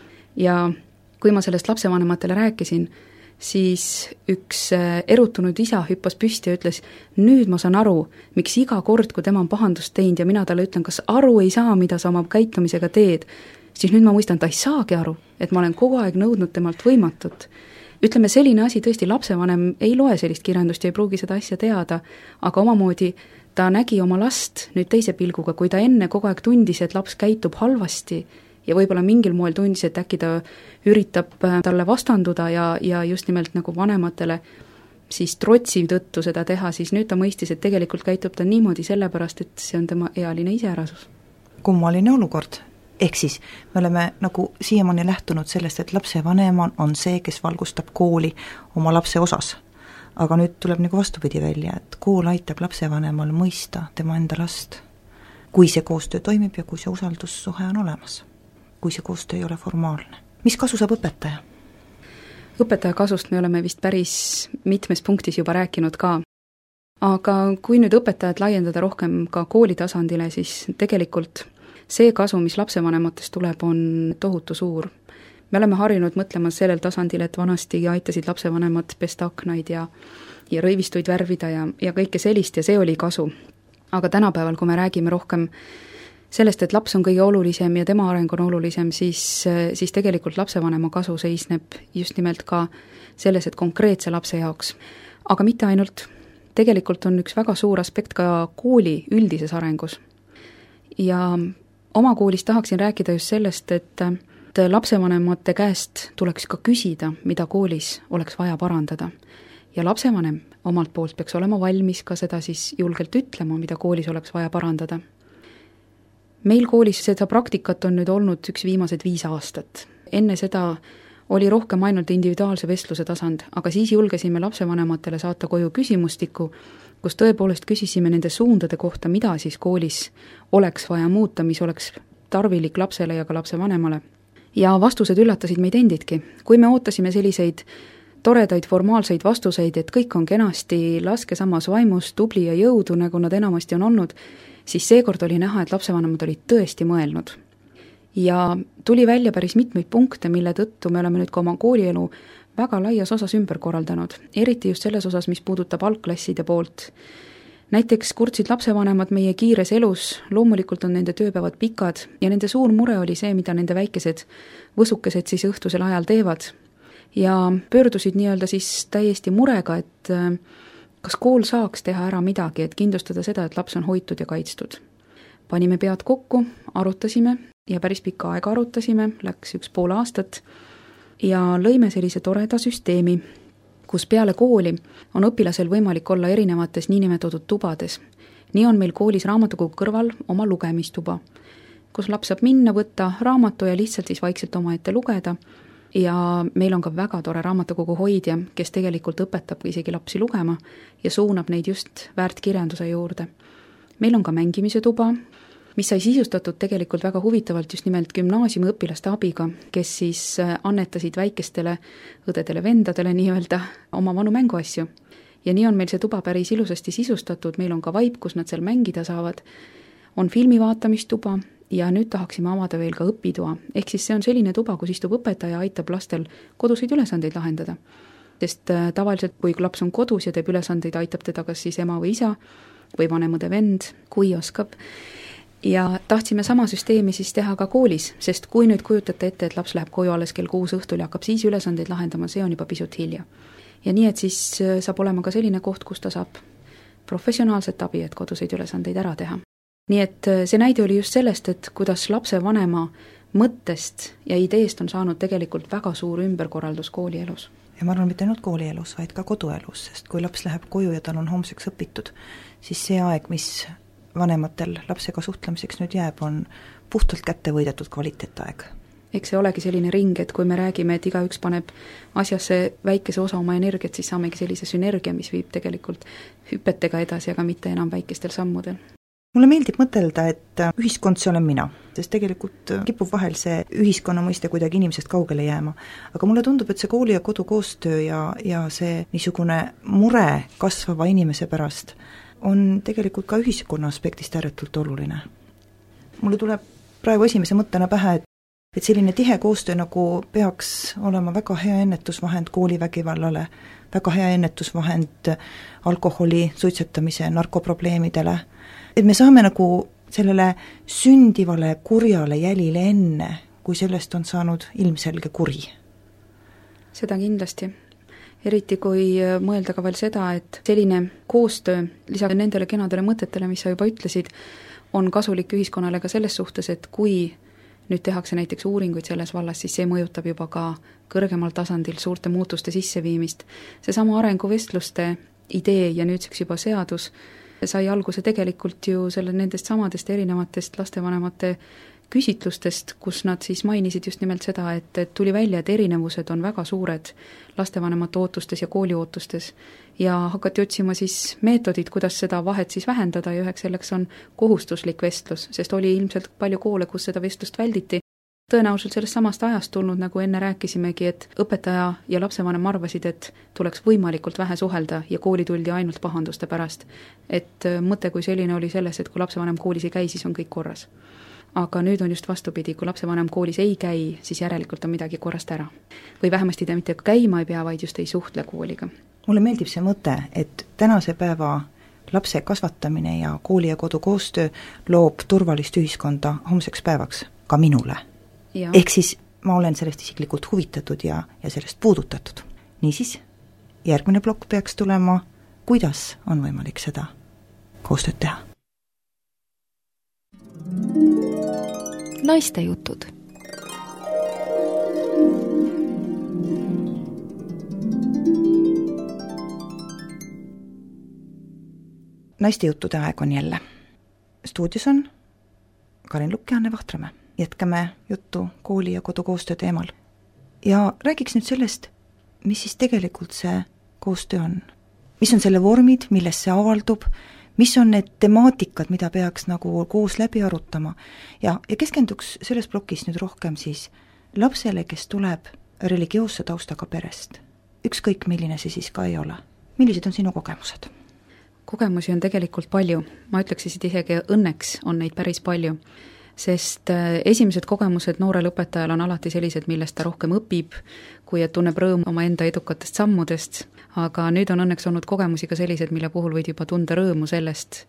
[SPEAKER 1] Ja kui ma sellest lapsevanematele rääkisin, siis üks erutunud isa hüppas püsti ja ütles, nüüd ma saan aru, miks iga kord, kui tema on pahandust teinud ja mina talle ütlen, kas aru ei saa, mida sa oma käitumisega teed, siis nüüd ma mõistan, ta ei saagi aru, et ma olen kogu aeg nõudnud temalt võimatut. Ütleme, selline asi tõesti, lapsevanem ei loe sellist kirjandust ja ei pruugi seda asja teada, aga omamoodi ta nägi oma last nüüd teise pilguga, kui ta enne kogu aeg tundis, et laps käitub halvasti ja võib-olla mingil moel tundis, et äkki ta üritab talle vastanduda ja, ja just nimelt nagu vanematele siis trotsiv tõttu seda teha, siis nüüd ta mõistis, et tegelikult käitub ta niimoodi sellepärast, et see on tema ealine iseärasus.
[SPEAKER 2] Kummaline olukord. Ehk siis me oleme nagu siiamaani lähtunud sellest, et lapsevanem on see, kes valgustab kooli oma lapse osas. Aga nüüd tuleb nagu vastupidi välja, et kool aitab lapsevanemal mõista tema enda last, kui see koostöö toimib ja kui see usaldussuhe on olemas, kui see koostöö ei ole formaalne. Mis kasu saab õpetaja?
[SPEAKER 1] Õpetaja kasust me oleme vist päris mitmes punktis juba rääkinud ka. Aga kui nüüd õpetajat laiendada rohkem ka kooli tasandile, siis tegelikult see kasu, mis lapsevanematest tuleb, on tohutu suur. Me oleme harjunud mõtlema sellel tasandil, et vanasti aitasid lapsevanemad pesta aknaid ja, ja rõivistuid värvida ja, ja kõike sellist ja see oli kasu. Aga tänapäeval, kui me räägime rohkem sellest, et laps on kõige olulisem ja tema areng on olulisem, siis, siis tegelikult lapsevanema kasu seisneb just nimelt ka selles, et konkreetse lapse jaoks. Aga mitte ainult. Tegelikult on üks väga suur aspekt ka kooli üldises arengus. Ja oma koolis tahaksin rääkida just sellest, et lapsevanemate käest tuleks ka küsida, mida koolis oleks vaja parandada. Ja lapsevanem omalt poolt peaks olema valmis ka seda siis julgelt ütlema, mida koolis oleks vaja parandada. Meil koolis seda praktikat on nüüd olnud üks viimased viis aastat. Enne seda oli rohkem ainult individuaalse vestluse tasand, aga siis julgesime lapsevanematele saata koju küsimustiku, kus tõepoolest küsisime nende suundade kohta, mida siis koolis oleks vaja muuta, mis oleks tarvilik lapsele ja ka lapsevanemale. Ja vastused üllatasid meid endidki. Kui me ootasime selliseid toredaid formaalseid vastuseid, et kõik on kenasti laske samas vaimus, tubli ja jõudu, nagu nad enamasti on olnud, siis seekord oli näha, et lapsevanemad olid tõesti mõelnud. Ja tuli välja päris mitmeid punkte, mille tõttu me oleme nüüd ka oma koolielu väga laias osas ümber korraldanud, eriti just selles osas, mis puudutab algklasside poolt. Näiteks kurtsid lapsevanemad meie kiires elus, loomulikult on nende tööpäevad pikad ja nende suur mure oli see, mida nende väikesed võsukesed siis õhtusel ajal teevad. Ja pöördusid nii-öelda siis täiesti murega, et kas kool saaks teha ära midagi, et kindlustada seda, et laps on hoitud ja kaitstud. Panime pead kokku, arutasime ja päris pikka aega arutasime, läks üks pool aastat ja lõime sellise toreda süsteemi, kus peale kooli on õpilasel võimalik olla erinevates niinimetatud tubades. Nii on meil koolis raamatukogu kõrval oma lugemistuba, kus laps saab minna, võtta raamatu ja lihtsalt siis vaikselt oma ette lugeda. Ja meil on ka väga tore raamatukogu hoidja, kes tegelikult õpetab isegi lapsi lugema ja suunab neid just väärtkirjanduse juurde. Meil on ka mängimise tuba, mis sai sisustatud tegelikult väga huvitavalt just nimelt gümnaasiumi õpilaste abiga, kes siis annetasid väikestele õdedele vendadele nii-öelda oma vanu mänguasju. Ja nii on meil see tuba päris ilusasti sisustatud, meil on ka vaip, kus nad seal mängida saavad, on filmivaatamistuba ja nüüd tahaksime avada veel ka õpitoa. Ehk siis see on selline tuba, kus istub õpetaja ja aitab lastel koduseid ülesandeid lahendada. Sest tavaliselt, kui laps on kodus ja teeb ülesandeid, aitab teda kas siis ema või isa või vanemõde vend, kui oskab. Ja tahtsime sama süsteemi siis teha ka koolis, sest kui nüüd kujutate ette, et laps läheb koju alles kell kuus õhtul ja hakkab siis ülesandeid lahendama, see on juba pisut hilja. Ja nii, et siis saab olema ka selline koht, kus ta saab professionaalset abi, et koduseid ülesandeid ära teha. nii et see näide oli just sellest, et kuidas lapsevanema mõttest ja ideest on saanud tegelikult väga suur ümberkorraldus koolielus.
[SPEAKER 2] Ja ma arvan, mitte ainult koolielus, vaid ka koduelus, sest kui laps läheb koju ja tal on homseks õpitud, siis see aeg, mis vanematel lapsega suhtlemiseks nüüd jääb, on puhtalt kätte võidetud kvaliteetaeg.
[SPEAKER 1] Eks see olegi selline ring, et kui me räägime, et igaüks paneb asjasse väikese osa oma energiat, siis saamegi sellise sünergia, mis viib tegelikult hüpetega edasi, aga mitte enam väikestel sammudel.
[SPEAKER 2] Mulle meeldib mõtelda, et ühiskond see olen mina, sest tegelikult kipub vahel see ühiskonna mõiste kuidagi inimesest kaugele jääma. Aga mulle tundub, et see kooli ja kodu koostöö ja, ja see niisugune mure kasvava inimese pärast on tegelikult ka ühiskonna aspektist ääretult oluline. Mulle tuleb praegu esimese mõttena pähe, et, et selline tihe koostöö nagu peaks olema väga hea ennetusvahend koolivägivallale, väga hea ennetusvahend alkoholi, suitsetamise, narkoprobleemidele, et me saame nagu sellele sündivale kurjale jälile enne, kui sellest on saanud ilmselge kuri.
[SPEAKER 1] Seda kindlasti. Eriti kui mõelda ka veel seda, et selline koostöö, lisaks nendele kenadele mõtetele, mis sa juba ütlesid, on kasulik ühiskonnale ka selles suhtes, et kui nüüd tehakse näiteks uuringuid selles vallas, siis see mõjutab juba ka kõrgemal tasandil suurte muutuste sisseviimist. Seesama arenguvestluste idee ja nüüdseks juba seadus sai alguse tegelikult ju selle nendest samadest erinevatest lastevanemate küsitlustest, kus nad siis mainisid just nimelt seda, et, et tuli välja, et erinevused on väga suured lastevanemate ootustes ja kooli ootustes ja hakati otsima siis meetodid, kuidas seda vahet siis vähendada ja üheks selleks on kohustuslik vestlus, sest oli ilmselt palju koole, kus seda vestlust välditi. Tõenäoliselt sellest samast ajast tulnud, nagu enne rääkisimegi, et õpetaja ja lapsevanem arvasid, et tuleks võimalikult vähe suhelda ja kooli tuldi ainult pahanduste pärast. Et mõte kui selline oli selles, et kui lapsevanem koolis ei käi, siis on kõik korras. Aga nüüd on just vastupidi, kui lapsevanem koolis ei käi, siis järelikult on midagi korrast ära. Või vähemasti ta mitte käima ei pea, vaid just ei suhtle kooliga.
[SPEAKER 2] Mulle meeldib see mõte, et tänase päeva lapse kasvatamine ja kooli ja kodu koostöö loob turvalist ühiskonda homseks päevaks ka minule. Ja. Ehk siis ma olen sellest isiklikult huvitatud ja, ja sellest puudutatud. Niisiis, järgmine plokk peaks tulema, kuidas on võimalik seda koostööd teha.
[SPEAKER 3] Naiste jutud.
[SPEAKER 2] Naiste juttude aeg on jälle. Stuudios on Karin Lukk ja Anne Vahtramäe. Jätkame juttu kooli ja kodu koostöö teemal. Ja räägiks nüüd sellest, mis siis tegelikult see koostöö on. Mis on selle vormid, milles see avaldub, mis on need temaatikad, mida peaks nagu koos läbi arutama. Ja, ja keskenduks selles plokis nüüd rohkem siis lapsele, kes tuleb religioosse taustaga perest. Ükskõik milline see siis ka ei ole. Millised on sinu kogemused?
[SPEAKER 1] Kogemusi on tegelikult palju. Ma ütleks isegi õnneks on neid päris palju. Sest esimesed kogemused noorel õpetajal on alati sellised, millest ta rohkem õpib, kui et tunneb rõõmu oma enda edukatest sammudest, aga nüüd on õnneks olnud kogemusi ka sellised, mille puhul võid juba tunda rõõmu sellest,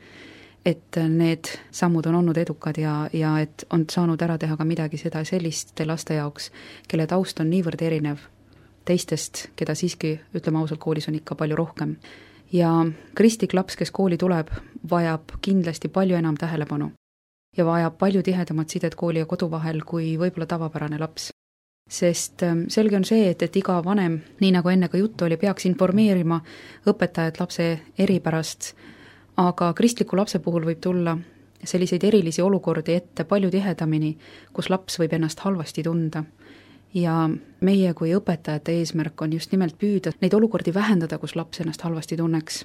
[SPEAKER 1] et need sammud on olnud edukad ja, ja et on saanud ära teha ka midagi seda selliste laste jaoks, kelle taust on niivõrd erinev teistest, keda siiski, ütleme ausalt, koolis on ikka palju rohkem. Ja kristlik laps, kes kooli tuleb, vajab kindlasti palju enam tähelepanu. Ja vajab palju tihedamat sidet kooli ja kodu vahel kui võib-olla tavapärane laps. Sest selge on see, et, et iga vanem, nii nagu enne ka juttu oli, peaks informeerima õpetajat lapse eripärast, aga kristliku lapse puhul võib tulla selliseid erilisi olukordi ette palju tihedamini, kus laps võib ennast halvasti tunda. Ja meie kui õpetajate eesmärk on just nimelt püüda neid olukordi vähendada, kus laps ennast halvasti tunneks.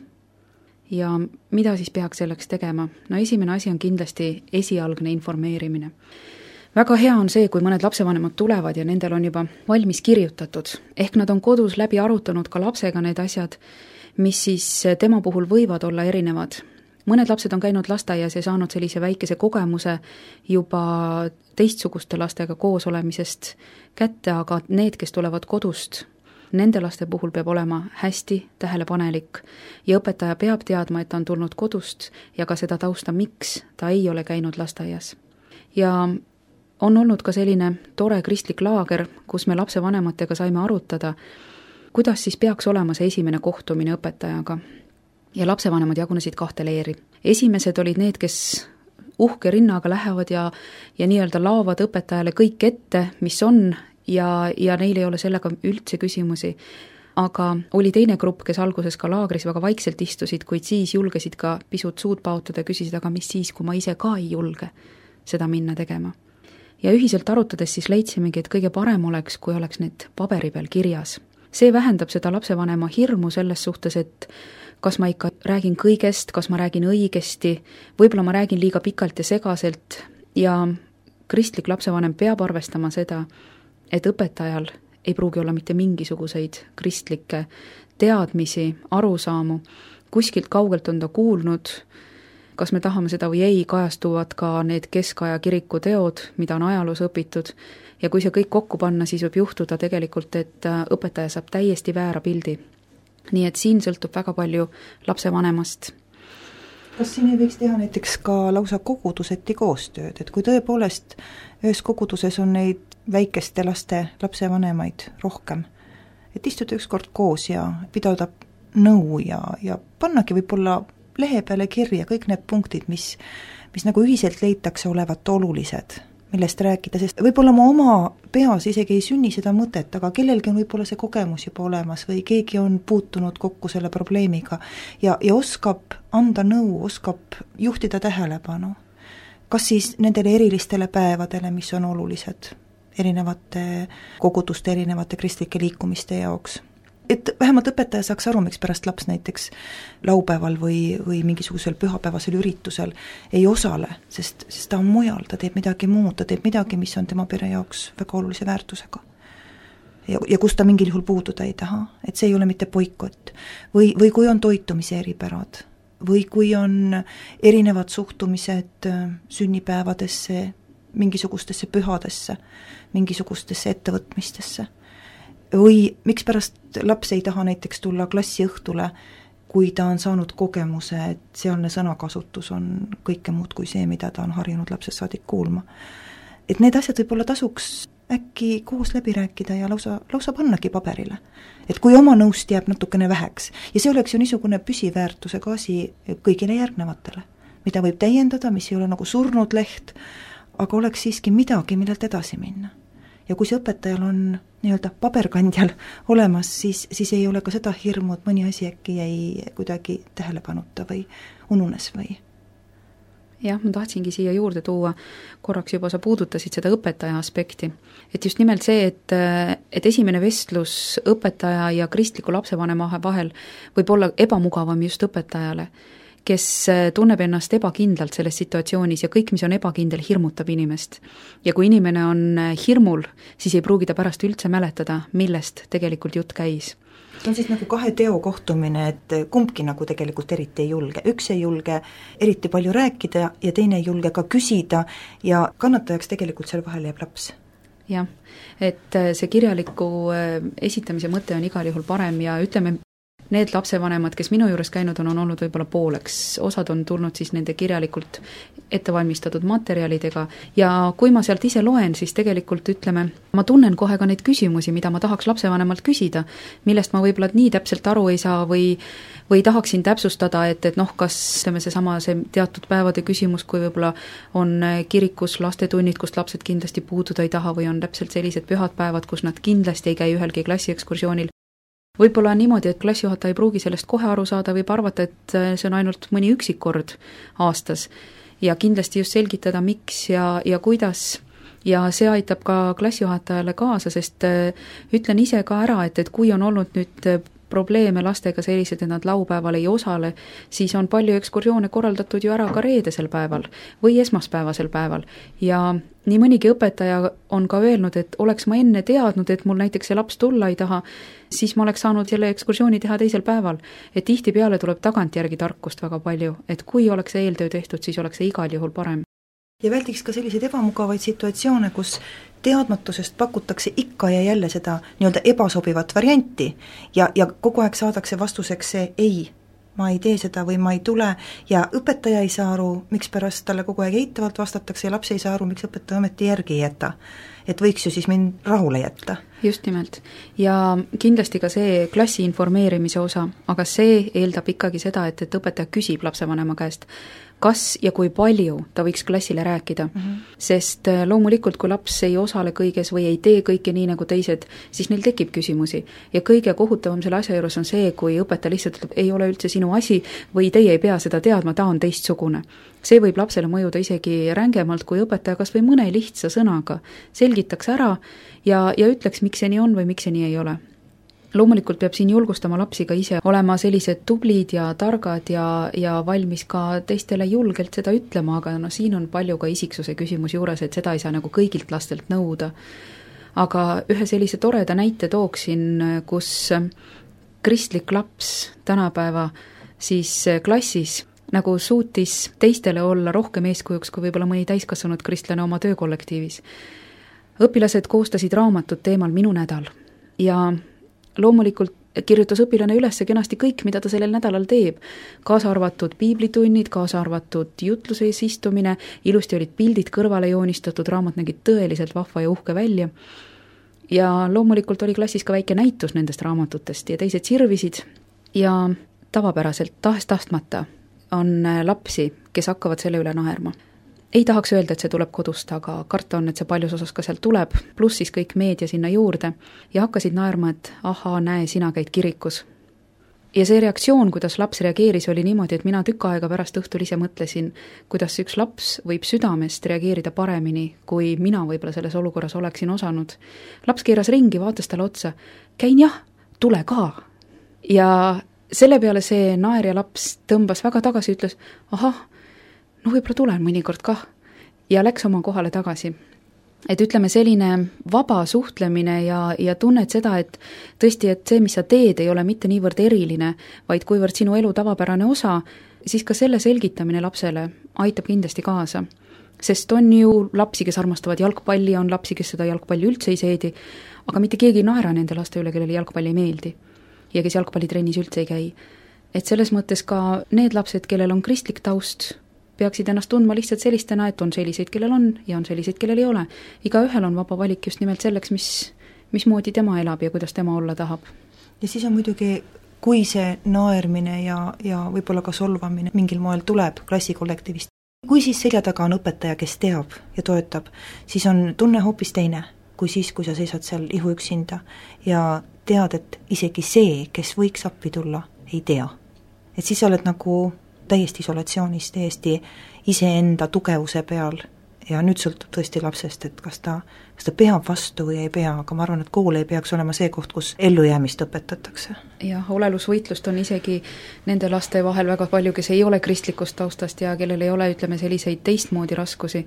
[SPEAKER 1] Ja mida siis peaks selleks tegema? No esimene asi on kindlasti esialgne informeerimine. Väga hea on see, kui mõned lapsevanemad tulevad ja nendel on juba valmis kirjutatud. Ehk nad on kodus läbi arutanud ka lapsega need asjad, mis siis tema puhul võivad olla erinevad. Mõned lapsed on käinud lasteaias ja saanud sellise väikese kogemuse juba teistsuguste lastega koos olemisest kätte, aga need, kes tulevad kodust, nende laste puhul peab olema hästi tähelepanelik ja õpetaja peab teadma, et ta on tulnud kodust ja ka seda tausta, miks ta ei ole käinud lasteaias. Ja on olnud ka selline tore kristlik laager, kus me lapsevanematega saime arutada, kuidas siis peaks olema see esimene kohtumine õpetajaga. Ja lapsevanemad jagunesid kahte leeri. Esimesed olid need, kes uhke rinnaga lähevad ja, ja nii-öelda laovad õpetajale kõik ette, mis on, ja, ja neil ei ole sellega üldse küsimusi. Aga oli teine grupp, kes alguses ka laagris väga vaikselt istusid, kuid siis julgesid ka pisut suud paotada ja küsisid, aga mis siis, kui ma ise ka ei julge seda minna tegema. Ja ühiselt arutades siis leidsimegi, et kõige parem oleks, kui oleks need paberi peal kirjas. See vähendab seda lapsevanema hirmu selles suhtes, et kas ma ikka räägin kõigest, kas ma räägin õigesti, võib-olla ma räägin liiga pikalt ja segaselt ja kristlik lapsevanem peab arvestama seda, et õpetajal ei pruugi olla mitte mingisuguseid kristlikke teadmisi, arusaamu, kuskilt kaugelt on ta kuulnud, kas me tahame seda või ei, kajastuvad ka need keskaja kiriku teod, mida on ajaloos õpitud, ja kui see kõik kokku panna, siis võib juhtuda tegelikult, et õpetaja saab täiesti väära pildi. Nii et siin sõltub väga palju lapsevanemast.
[SPEAKER 2] Kas siin ei võiks teha näiteks ka lausa koguduseti koostööd, et kui tõepoolest ühes koguduses on neid väikeste laste lapsevanemaid rohkem, et istuda ükskord koos ja pidada nõu ja, ja pannagi võib-olla lehe peale kirja kõik need punktid, mis, mis nagu ühiselt leitakse olevat olulised, millest rääkida, sest võib-olla ma oma peas isegi ei sünni seda mõtet, aga kellelgi on võib-olla see kogemus juba olemas või keegi on puutunud kokku selle probleemiga ja, ja oskab anda nõu, oskab juhtida tähelepanu. Kas siis nendele erilistele päevadele, mis on olulised erinevate koguduste, erinevate kristlike liikumiste jaoks. Et vähemalt õpetaja saaks aru, miks pärast laps näiteks laupäeval või, või mingisugusel pühapäevasel üritusel ei osale, sest, sest ta on mujal, ta teeb midagi muud, ta teeb midagi, mis on tema pere jaoks väga olulise väärtusega. Ja, ja kus ta mingil juhul puududa ei taha, et see ei ole mitte boikott. Või, või kui on toitumise eripärad, või kui on erinevad suhtumised sünnipäevadesse, mingisugustesse pühadesse, mingisugustesse ettevõtmistesse. Või miks pärast laps ei taha näiteks tulla klassi õhtule, kui ta on saanud kogemuse, et sealne sõnakasutus on kõike muud kui see, mida ta on harjunud lapsest saadik kuulma. Et need asjad võib-olla tasuks äkki koos läbi rääkida ja lausa, lausa pannagi paberile. Et kui oma nõust jääb natukene väheks, ja see oleks ju niisugune püsiväärtusega asi kõigile järgnevatele, mida võib täiendada, mis ei ole nagu surnud leht, aga oleks siiski midagi, millelt edasi minna. Ja kui see õpetajal on nii-öelda paberkandjal olemas, siis, siis ei ole ka seda hirmu, et mõni asi äkki jäi kuidagi tähelepanuta või ununes või.
[SPEAKER 1] Jah, ma tahtsingi siia juurde tuua, korraks juba sa puudutasid seda õpetaja aspekti. Et just nimelt see, et, et esimene vestlus õpetaja ja kristliku lapsevanema vahel võib olla ebamugavam just õpetajale, kes tunneb ennast ebakindlalt selles situatsioonis ja kõik, mis on ebakindel, hirmutab inimest. Ja kui inimene on hirmul, siis ei pruugi ta pärast üldse mäletada, millest tegelikult jutt käis.
[SPEAKER 2] See on siis nagu kahe teo kohtumine, et kumbki nagu tegelikult eriti ei julge. Üks ei julge eriti palju rääkida ja teine ei julge ka küsida ja kannatajaks tegelikult seal vahel jääb laps.
[SPEAKER 1] Jah, et see kirjaliku esitamise mõte on igal juhul parem ja ütleme, need lapsevanemad, kes minu juures käinud on, on olnud võib-olla pooleks. Osad on tulnud siis nende kirjalikult ettevalmistatud materjalidega ja kui ma sealt ise loen, siis tegelikult ütleme, ma tunnen kohe ka neid küsimusi, mida ma tahaks lapsevanemalt küsida, millest ma võib-olla nii täpselt aru ei saa või, või tahaksin täpsustada, et, et noh, kas ütleme seesama see teatud päevade küsimus, kui võib-olla on kirikus lastetunnid, kust lapsed kindlasti puududa ei taha või on täpselt sellised pühad päevad, kus nad kindlasti ei käi ühelgi klassiekskursioonil. Võib-olla on niimoodi, et klassijuhataja ei pruugi sellest kohe aru saada, võib arvata, et see on ainult mõni üksikkord aastas ja kindlasti just selgitada, miks ja, ja kuidas ja see aitab ka klassijuhatajale kaasa, sest ütlen ise ka ära, et, et kui on olnud nüüd probleeme lastega sellised, et nad laupäeval ei osale, siis on palju ekskursioone korraldatud ju ära ka reedesel päeval või esmaspäevasel päeval ja nii mõnigi õpetaja on ka öelnud, et oleks ma enne teadnud, et mul näiteks see laps tulla ei taha, siis ma oleks saanud selle ekskursiooni teha teisel päeval. Et tihtipeale tuleb tagantjärgi tarkust väga palju, et kui oleks see eeltöö tehtud, siis oleks see igal juhul parem.
[SPEAKER 2] Ja väldiks ka selliseid ebamugavaid situatsioone, kus teadmatusest pakutakse ikka ja jälle seda nii-öelda ebasobivat varianti ja, ja kogu aeg saadakse vastuseks see ei, ma ei tee seda või ma ei tule ja õpetaja ei saa aru, miks pärast talle kogu aeg eitavalt vastatakse ja laps ei saa aru, miks õpetaja ometi järgi ei jäta. Et võiks ju siis mind rahule jätta.
[SPEAKER 1] Just nimelt. Ja kindlasti ka see klassi informeerimise osa, aga see eeldab ikkagi seda, et, et õpetaja küsib lapsevanema käest, kas ja kui palju ta võiks klassile rääkida. Mm-hmm. Sest loomulikult, kui laps ei osale kõiges või ei tee kõike nii nagu teised, siis neil tekib küsimusi. Ja kõige kohutavam selle asja juures on see, kui õpetaja lihtsalt ütleb, ei ole üldse sinu asi või teie ei pea seda teadma, ta on teistsugune. See võib lapsele mõjuda isegi rängemalt, kui õpetaja kas või mõne lihtsa sõnaga selgitaks ära ja, ja ütleks, miks see nii on või miks see nii ei ole. Loomulikult peab siin julgustama lapsi ka ise olema sellised tublid ja targad ja, ja valmis ka teistele julgelt seda ütlema, aga no siin on palju ka isiksuse küsimus juures, et seda ei saa nagu kõigilt lastelt nõuda. Aga ühe sellise toreda näite tooksin, kus kristlik laps tänapäeva siis klassis nagu suutis teistele olla rohkem eeskujuks kui võib-olla mõni täiskasvanud kristlane oma töökollektiivis. Õpilased koostasid raamatut teemal Minu nädal ja loomulikult kirjutas õpilane üles kenasti kõik, mida ta sellel nädalal teeb. Kaasa arvatud piiblitunnid, kaasa arvatud jutluses istumine, ilusti olid pildid kõrvale joonistatud, raamat nägi tõeliselt vahva ja uhke välja. Ja loomulikult oli klassis ka väike näitus nendest raamatutest ja teised sirvisid ja tavapäraselt tahes-tahtmata on lapsi, kes hakkavad selle üle naerma. Ei tahaks öelda, et see tuleb kodust, aga karta on, et see paljus osas ka sealt tuleb, pluss siis kõik meedia sinna juurde ja hakkasid naerma, et ahaa, näe, sina käid kirikus. Ja see reaktsioon, kuidas laps reageeris, oli niimoodi, et mina tükk aega pärast õhtul ise mõtlesin, kuidas üks laps võib südamest reageerida paremini, kui mina võib-olla selles olukorras oleksin osanud. Laps keeras ringi, vaatas talle otsa, käin jah, tule ka. Ja selle peale see naerja laps tõmbas väga tagasi, ütles, ahah, no võib-olla tulen mõnikord kah ja läks oma kohale tagasi. Et ütleme selline vaba suhtlemine ja, ja tunned seda, et tõesti, et see, mis sa teed, ei ole mitte niivõrd eriline, vaid kuivõrd sinu elu tavapärane osa, siis ka selle selgitamine lapsele aitab kindlasti kaasa. Sest on ju lapsi, kes armastavad jalgpalli, on lapsi, kes seda jalgpalli üldse ei seedi, aga mitte keegi ei naera nende laste üle, kellele jalgpalli ei meeldi ja kes jalgpallitrennis üldse ei käi. Et selles mõttes ka need lapsed, kellel on kristlik taust, peaksid ennast tundma lihtsalt sellistena, et on selliseid, kellel on ja on selliseid, kellel ei ole. Iga ühel on vaba valik just nimelt selleks, mis, mis moodi tema elab ja kuidas tema olla tahab.
[SPEAKER 2] Ja siis on muidugi, kui see naermine ja, ja võib-olla ka solvamine mingil moel tuleb klassikollektiivist. Kui siis selja taga on õpetaja, kes teab ja toetab, siis on tunne hoopis teine, kui siis, kui sa seisad seal ihu üksinda ja tead, et isegi see, kes võiks appi tulla, ei tea. Et siis oled nagu täiesti isolatsioonis, täiesti iseenda tugevuse peal ja nüüd sõltub tõesti lapsest, et kas ta, kas ta peab vastu või ei pea, aga ma arvan, et kool ei peaks olema see koht, kus ellujäämist õpetatakse.
[SPEAKER 1] Jah, olelusvõitlust on isegi nende laste vahel väga palju, kes ei ole kristlikust taustast ja kellel ei ole, ütleme, selliseid teistmoodi raskusi,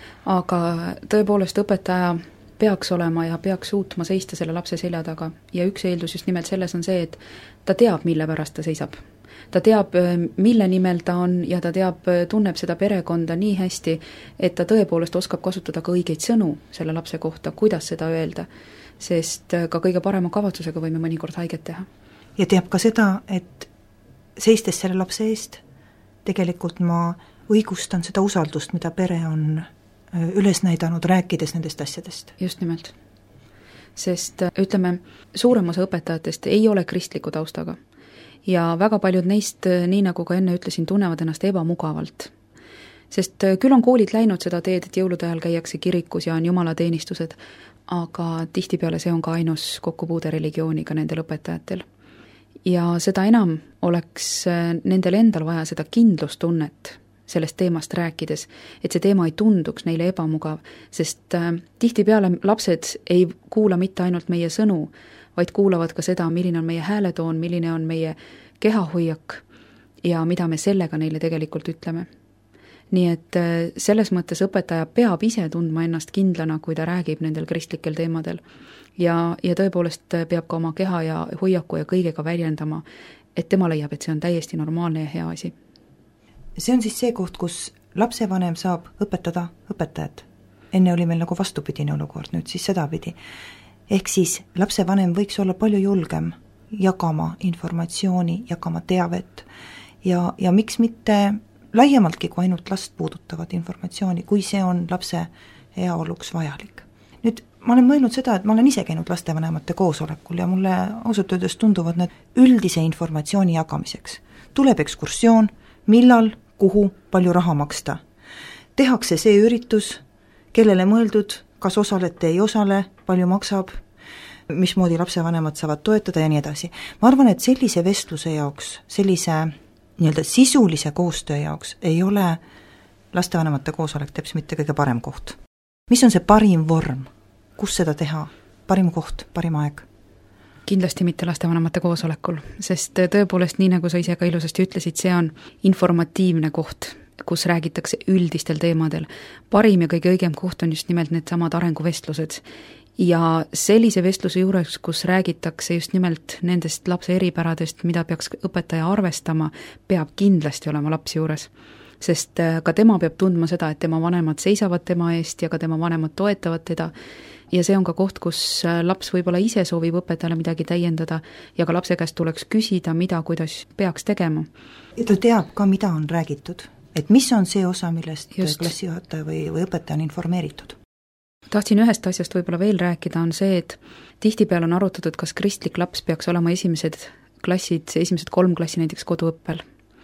[SPEAKER 1] aga tõepoolest õpetaja peaks olema ja peaks suutma seista selle lapse selja taga ja üks eeldus just nimelt selles on see, et ta teab, mille pärast ta seisab. Ta teab, mille nimel ta on ja ta teab, tunneb seda perekonda nii hästi, et ta tõepoolest oskab kasutada ka õigeid sõnu selle lapse kohta, kuidas seda öelda, sest ka kõige parema kavatsusega võime mõnikord haiget teha.
[SPEAKER 2] Ja teab ka seda, et seistes selle lapse eest, tegelikult ma õigustan seda usaldust, mida pere on üles näidanud, rääkides nendest asjadest.
[SPEAKER 1] Just nimelt. Sest ütleme, suurem osa õpetajatest ei ole kristliku taustaga. Ja väga paljud neist, nii nagu ka enne ütlesin, tunnevad ennast ebamugavalt. Sest küll on koolid läinud seda teed, et jõulude ajal käiakse kirikus ja on jumalateenistused, aga tihtipeale see on ka ainus kokkupuude religiooniga nendel õpetajatel. Ja seda enam oleks nendel endal vaja seda kindlustunnet sellest teemast rääkides, et see teema ei tunduks neile ebamugav, sest tihtipeale lapsed ei kuula mitte ainult meie sõnu, vaid kuulavad ka seda, milline on meie hääletoon, milline on meie kehahoiak ja mida me sellega neile tegelikult ütleme. Nii et selles mõttes õpetaja peab ise tundma ennast kindlana, kui ta räägib nendel kristlikel teemadel ja, ja tõepoolest peab ka oma keha ja hoiaku ja kõigega väljendama, et tema leiab, et see on täiesti normaalne ja hea asi.
[SPEAKER 2] See on siis see koht, kus lapsevanem saab õpetada õpetajat. Enne oli meil nagu vastupidine olukord, nüüd siis sedapidi. Ehk siis lapsevanem võiks olla palju julgem jagama informatsiooni, jagama teavet ja, ja miks mitte laiemaltki kui ainult last puudutavat informatsiooni, kui see on lapse heaoluks vajalik. Nüüd ma olen mõelnud seda, et ma olen ise käinud lastevanemate koosolekul ja mulle ausalt öeldes tunduvad need üldise informatsiooni jagamiseks. Tuleb ekskursioon, millal, kuhu, palju raha maksta. Tehakse see üritus, kellele mõeldud, kas osalete, ei osale, palju maksab, mismoodi lapsevanemad saavad toetada ja nii edasi. Ma arvan, et sellise vestluse jaoks, sellise nii-öelda sisulise koostöö jaoks ei ole lastevanemate koosolek teps mitte kõige parem koht. Mis on see parim vorm? Kus seda teha? Parim koht, parim aeg?
[SPEAKER 1] Kindlasti mitte lastevanemate koosolekul, sest tõepoolest, nii nagu sa ise ka ilusasti ütlesid, see on informatiivne koht, kus räägitakse üldistel teemadel. Parim ja kõige õigem koht on just nimelt need samad arenguvestlused. Ja sellise vestluse juures, kus räägitakse just nimelt nendest lapse eripäradest, mida peaks õpetaja arvestama, peab kindlasti olema laps juures. Sest ka tema peab tundma seda, et tema vanemad seisavad tema eest ja ka tema vanemad toetavad teda. Ja see on ka koht, kus laps võib-olla ise soovib õpetajale midagi täiendada ja ka lapse käest tuleks küsida, mida, kuidas peaks tegema.
[SPEAKER 2] Ja ta teab ka, mida on räägitud. Et mis on see osa, millest Just. klassijuhataja või, või õpetaja on informeeritud?
[SPEAKER 1] Tahtsin ühest asjast võib-olla veel rääkida, on see, et tihtipeale on arutatud, kas kristlik laps peaks olema esimesed klassid, esimesed kolm klassi näiteks koduõppel.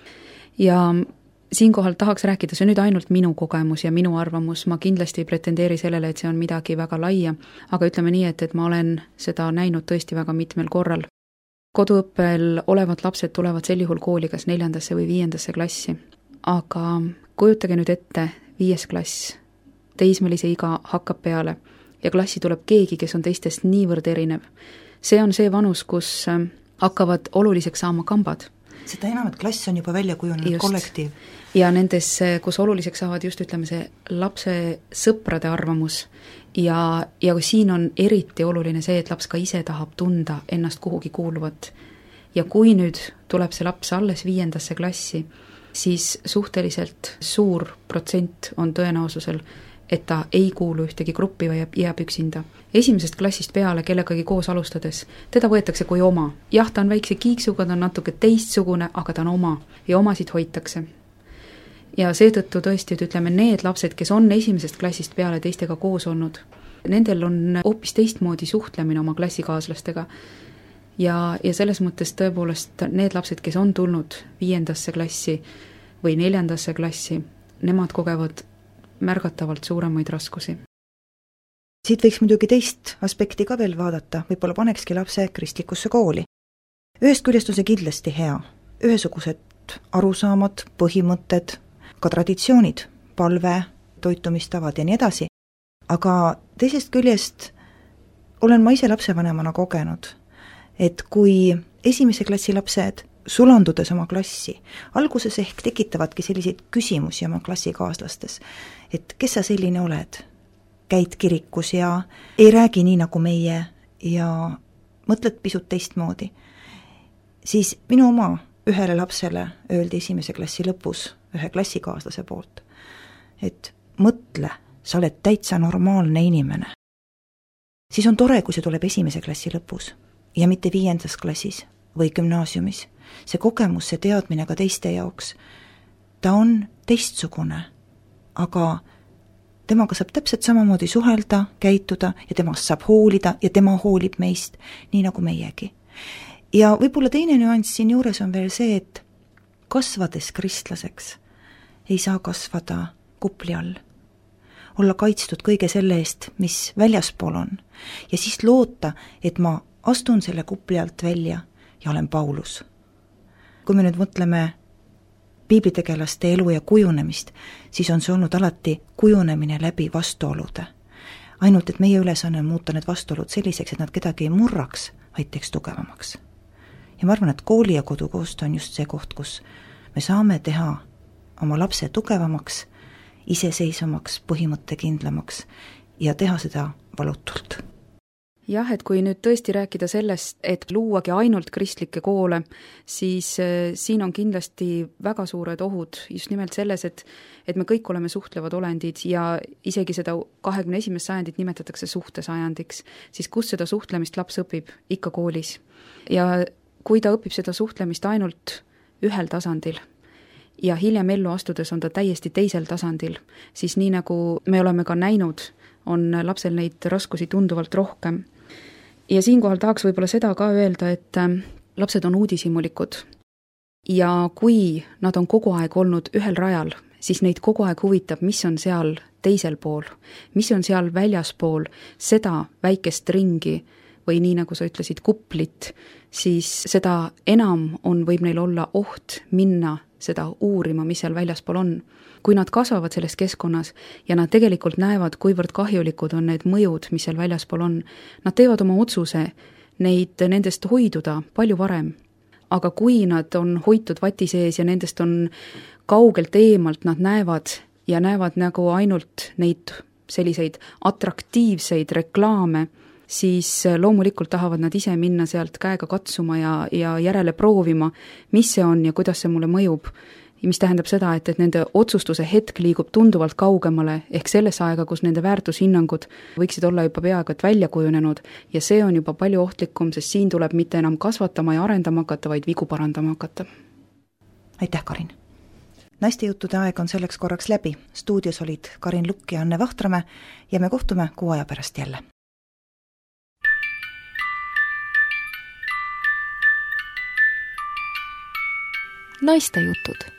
[SPEAKER 1] Ja siinkohal tahaks rääkida, see on nüüd ainult minu kogemus ja minu arvamus, ma kindlasti ei pretendeeri sellele, et see on midagi väga laia, aga ütleme nii, et, et ma olen seda näinud tõesti väga mitmel korral. Koduõppel olevad lapsed tulevad sel juhul kooli kas neljandasse või viiendasse klassi, aga kujutage nüüd ette viies klass, teismelise iga hakkab peale ja klassi tuleb keegi, kes on teistest niivõrd erinev. See on see vanus, kus hakkavad oluliseks saama kambad.
[SPEAKER 2] Seda enam, et klass on juba välja kujunenud just. Kollektiiv.
[SPEAKER 1] Ja nendes, kus oluliseks saavad just, ütleme, see lapse sõprade arvamus ja, ja siin on eriti oluline see, et laps ka ise tahab tunda ennast kuhugi kuuluvat. Ja kui nüüd tuleb see laps alles viiendasse klassi, siis suhteliselt suur protsent on tõenäosusel, et ta ei kuulu ühtegi gruppi või jääb üksinda. Esimesest klassist peale kellegagi koos alustades, teda võetakse kui oma. Jah, ta on väikse kiiksuga, ta on natuke teistsugune, aga ta on oma ja omasid hoitakse. Ja seetõttu tõesti, et ütleme, need lapsed, kes on esimesest klassist peale teistega koos olnud, nendel on hoopis teistmoodi suhtlemine oma klassikaaslastega. Ja, ja selles mõttes tõepoolest need lapsed, kes on tulnud viiendasse klassi või neljandasse klassi, nemad kogevad märgatavalt suuremaid raskusi.
[SPEAKER 2] Siit võiks muidugi teist aspekti ka veel vaadata, võib-olla panekski lapse kristlikusse kooli. Ühest küljest on see kindlasti hea, ühesugused arusaamad, põhimõtted, ka traditsioonid, palve, toitumistavad ja nii edasi, aga teisest küljest olen ma ise lapsevanemana kogenud, et kui esimese klassi lapsed sulandudes oma klassi, alguses ehk tekitavadki selliseid küsimusi oma klassikaaslastes, et kes sa selline oled, käid kirikus ja ei räägi nii nagu meie ja mõtled pisut teistmoodi, siis minu oma ühele lapsele öeldi esimese klassi lõpus ühe klassikaaslase poolt, et mõtle, sa oled täitsa normaalne inimene. Siis on tore, kui see tuleb esimese klassi lõpus ja mitte viiendas klassis või gümnaasiumis. See kogemus, see teadmine ka teiste jaoks, ta on teistsugune, aga temaga saab täpselt samamoodi suhelda, käituda ja temast saab hoolida ja tema hoolib meist, nii nagu meiegi. Ja võib-olla teine nüanss siin juures on veel see, et kasvades kristlaseks ei saa kasvada kupli all. Olla kaitstud kõige selle eest, mis väljaspool on ja siis loota, et ma astun selle kupli alt välja ja olen Paulus. Kui me nüüd mõtleme piiblitegelaste elu ja kujunemist, siis on see olnud alati kujunemine läbi vastuolude. Ainult, et meie ülesanne on muuta need vastuolud selliseks, et nad kedagi ei murraks, vaid teeks tugevamaks. Ja ma arvan, et kooli ja kodukoostöö on just see koht, kus me saame teha oma lapse tugevamaks, iseseisvamaks, põhimõttekindlamaks ja teha seda valutult.
[SPEAKER 1] Jah, et kui nüüd tõesti rääkida sellest, et luuagi ainult kristlikke koole, siis äh, siin on kindlasti väga suured ohud just nimelt selles, et, et me kõik oleme suhtlevad olendid ja isegi seda kahekümne esimest sajandit nimetatakse suhtesajandiks, siis kus seda suhtlemist laps õpib? Ikka koolis. Ja kui ta õpib seda suhtlemist ainult ühel tasandil ja hiljem ellu astudes on ta täiesti teisel tasandil, siis nii nagu me oleme ka näinud, on lapsel neid raskusi tunduvalt rohkem. Ja siinkohal tahaks võib-olla seda ka öelda, et lapsed on uudishimulikud. ja kui nad on kogu aeg olnud ühel rajal, siis neid kogu aeg huvitab, mis on seal teisel pool, mis on seal väljaspool seda väikest ringi või nii, nagu sa ütlesid, kuplit, siis seda enam on, võib neil olla oht minna seda uurima, mis seal väljaspool on. Kui nad kasvavad selles keskkonnas ja nad tegelikult näevad, kuivõrd kahjulikud on need mõjud, mis seal väljaspool on, nad teevad oma otsuse neid nendest hoiduda palju varem. Aga kui nad on hoitud vati sees ja nendest on kaugelt eemalt, nad näevad ja näevad nagu ainult neid selliseid atraktiivseid reklaame, siis loomulikult tahavad nad ise minna sealt käega katsuma ja, ja järele proovima, mis see on ja kuidas see mulle mõjub. Mis tähendab seda, et, et nende otsustuse hetk liigub tunduvalt kaugemale, ehk selles aega, kus nende väärtushinnangud võiksid olla juba peaaegu et välja kujunenud ja see on juba palju ohtlikum, sest siin tuleb mitte enam kasvatama ja arendama hakata, vaid vigu parandama hakata.
[SPEAKER 2] Aitäh, Karin! Naistejuttude aeg on selleks korraks läbi. Stuudios olid Karin Lukk ja Anne Vahtramäe ja me kohtume kuu aja pärast jälle.
[SPEAKER 3] Naistejutud.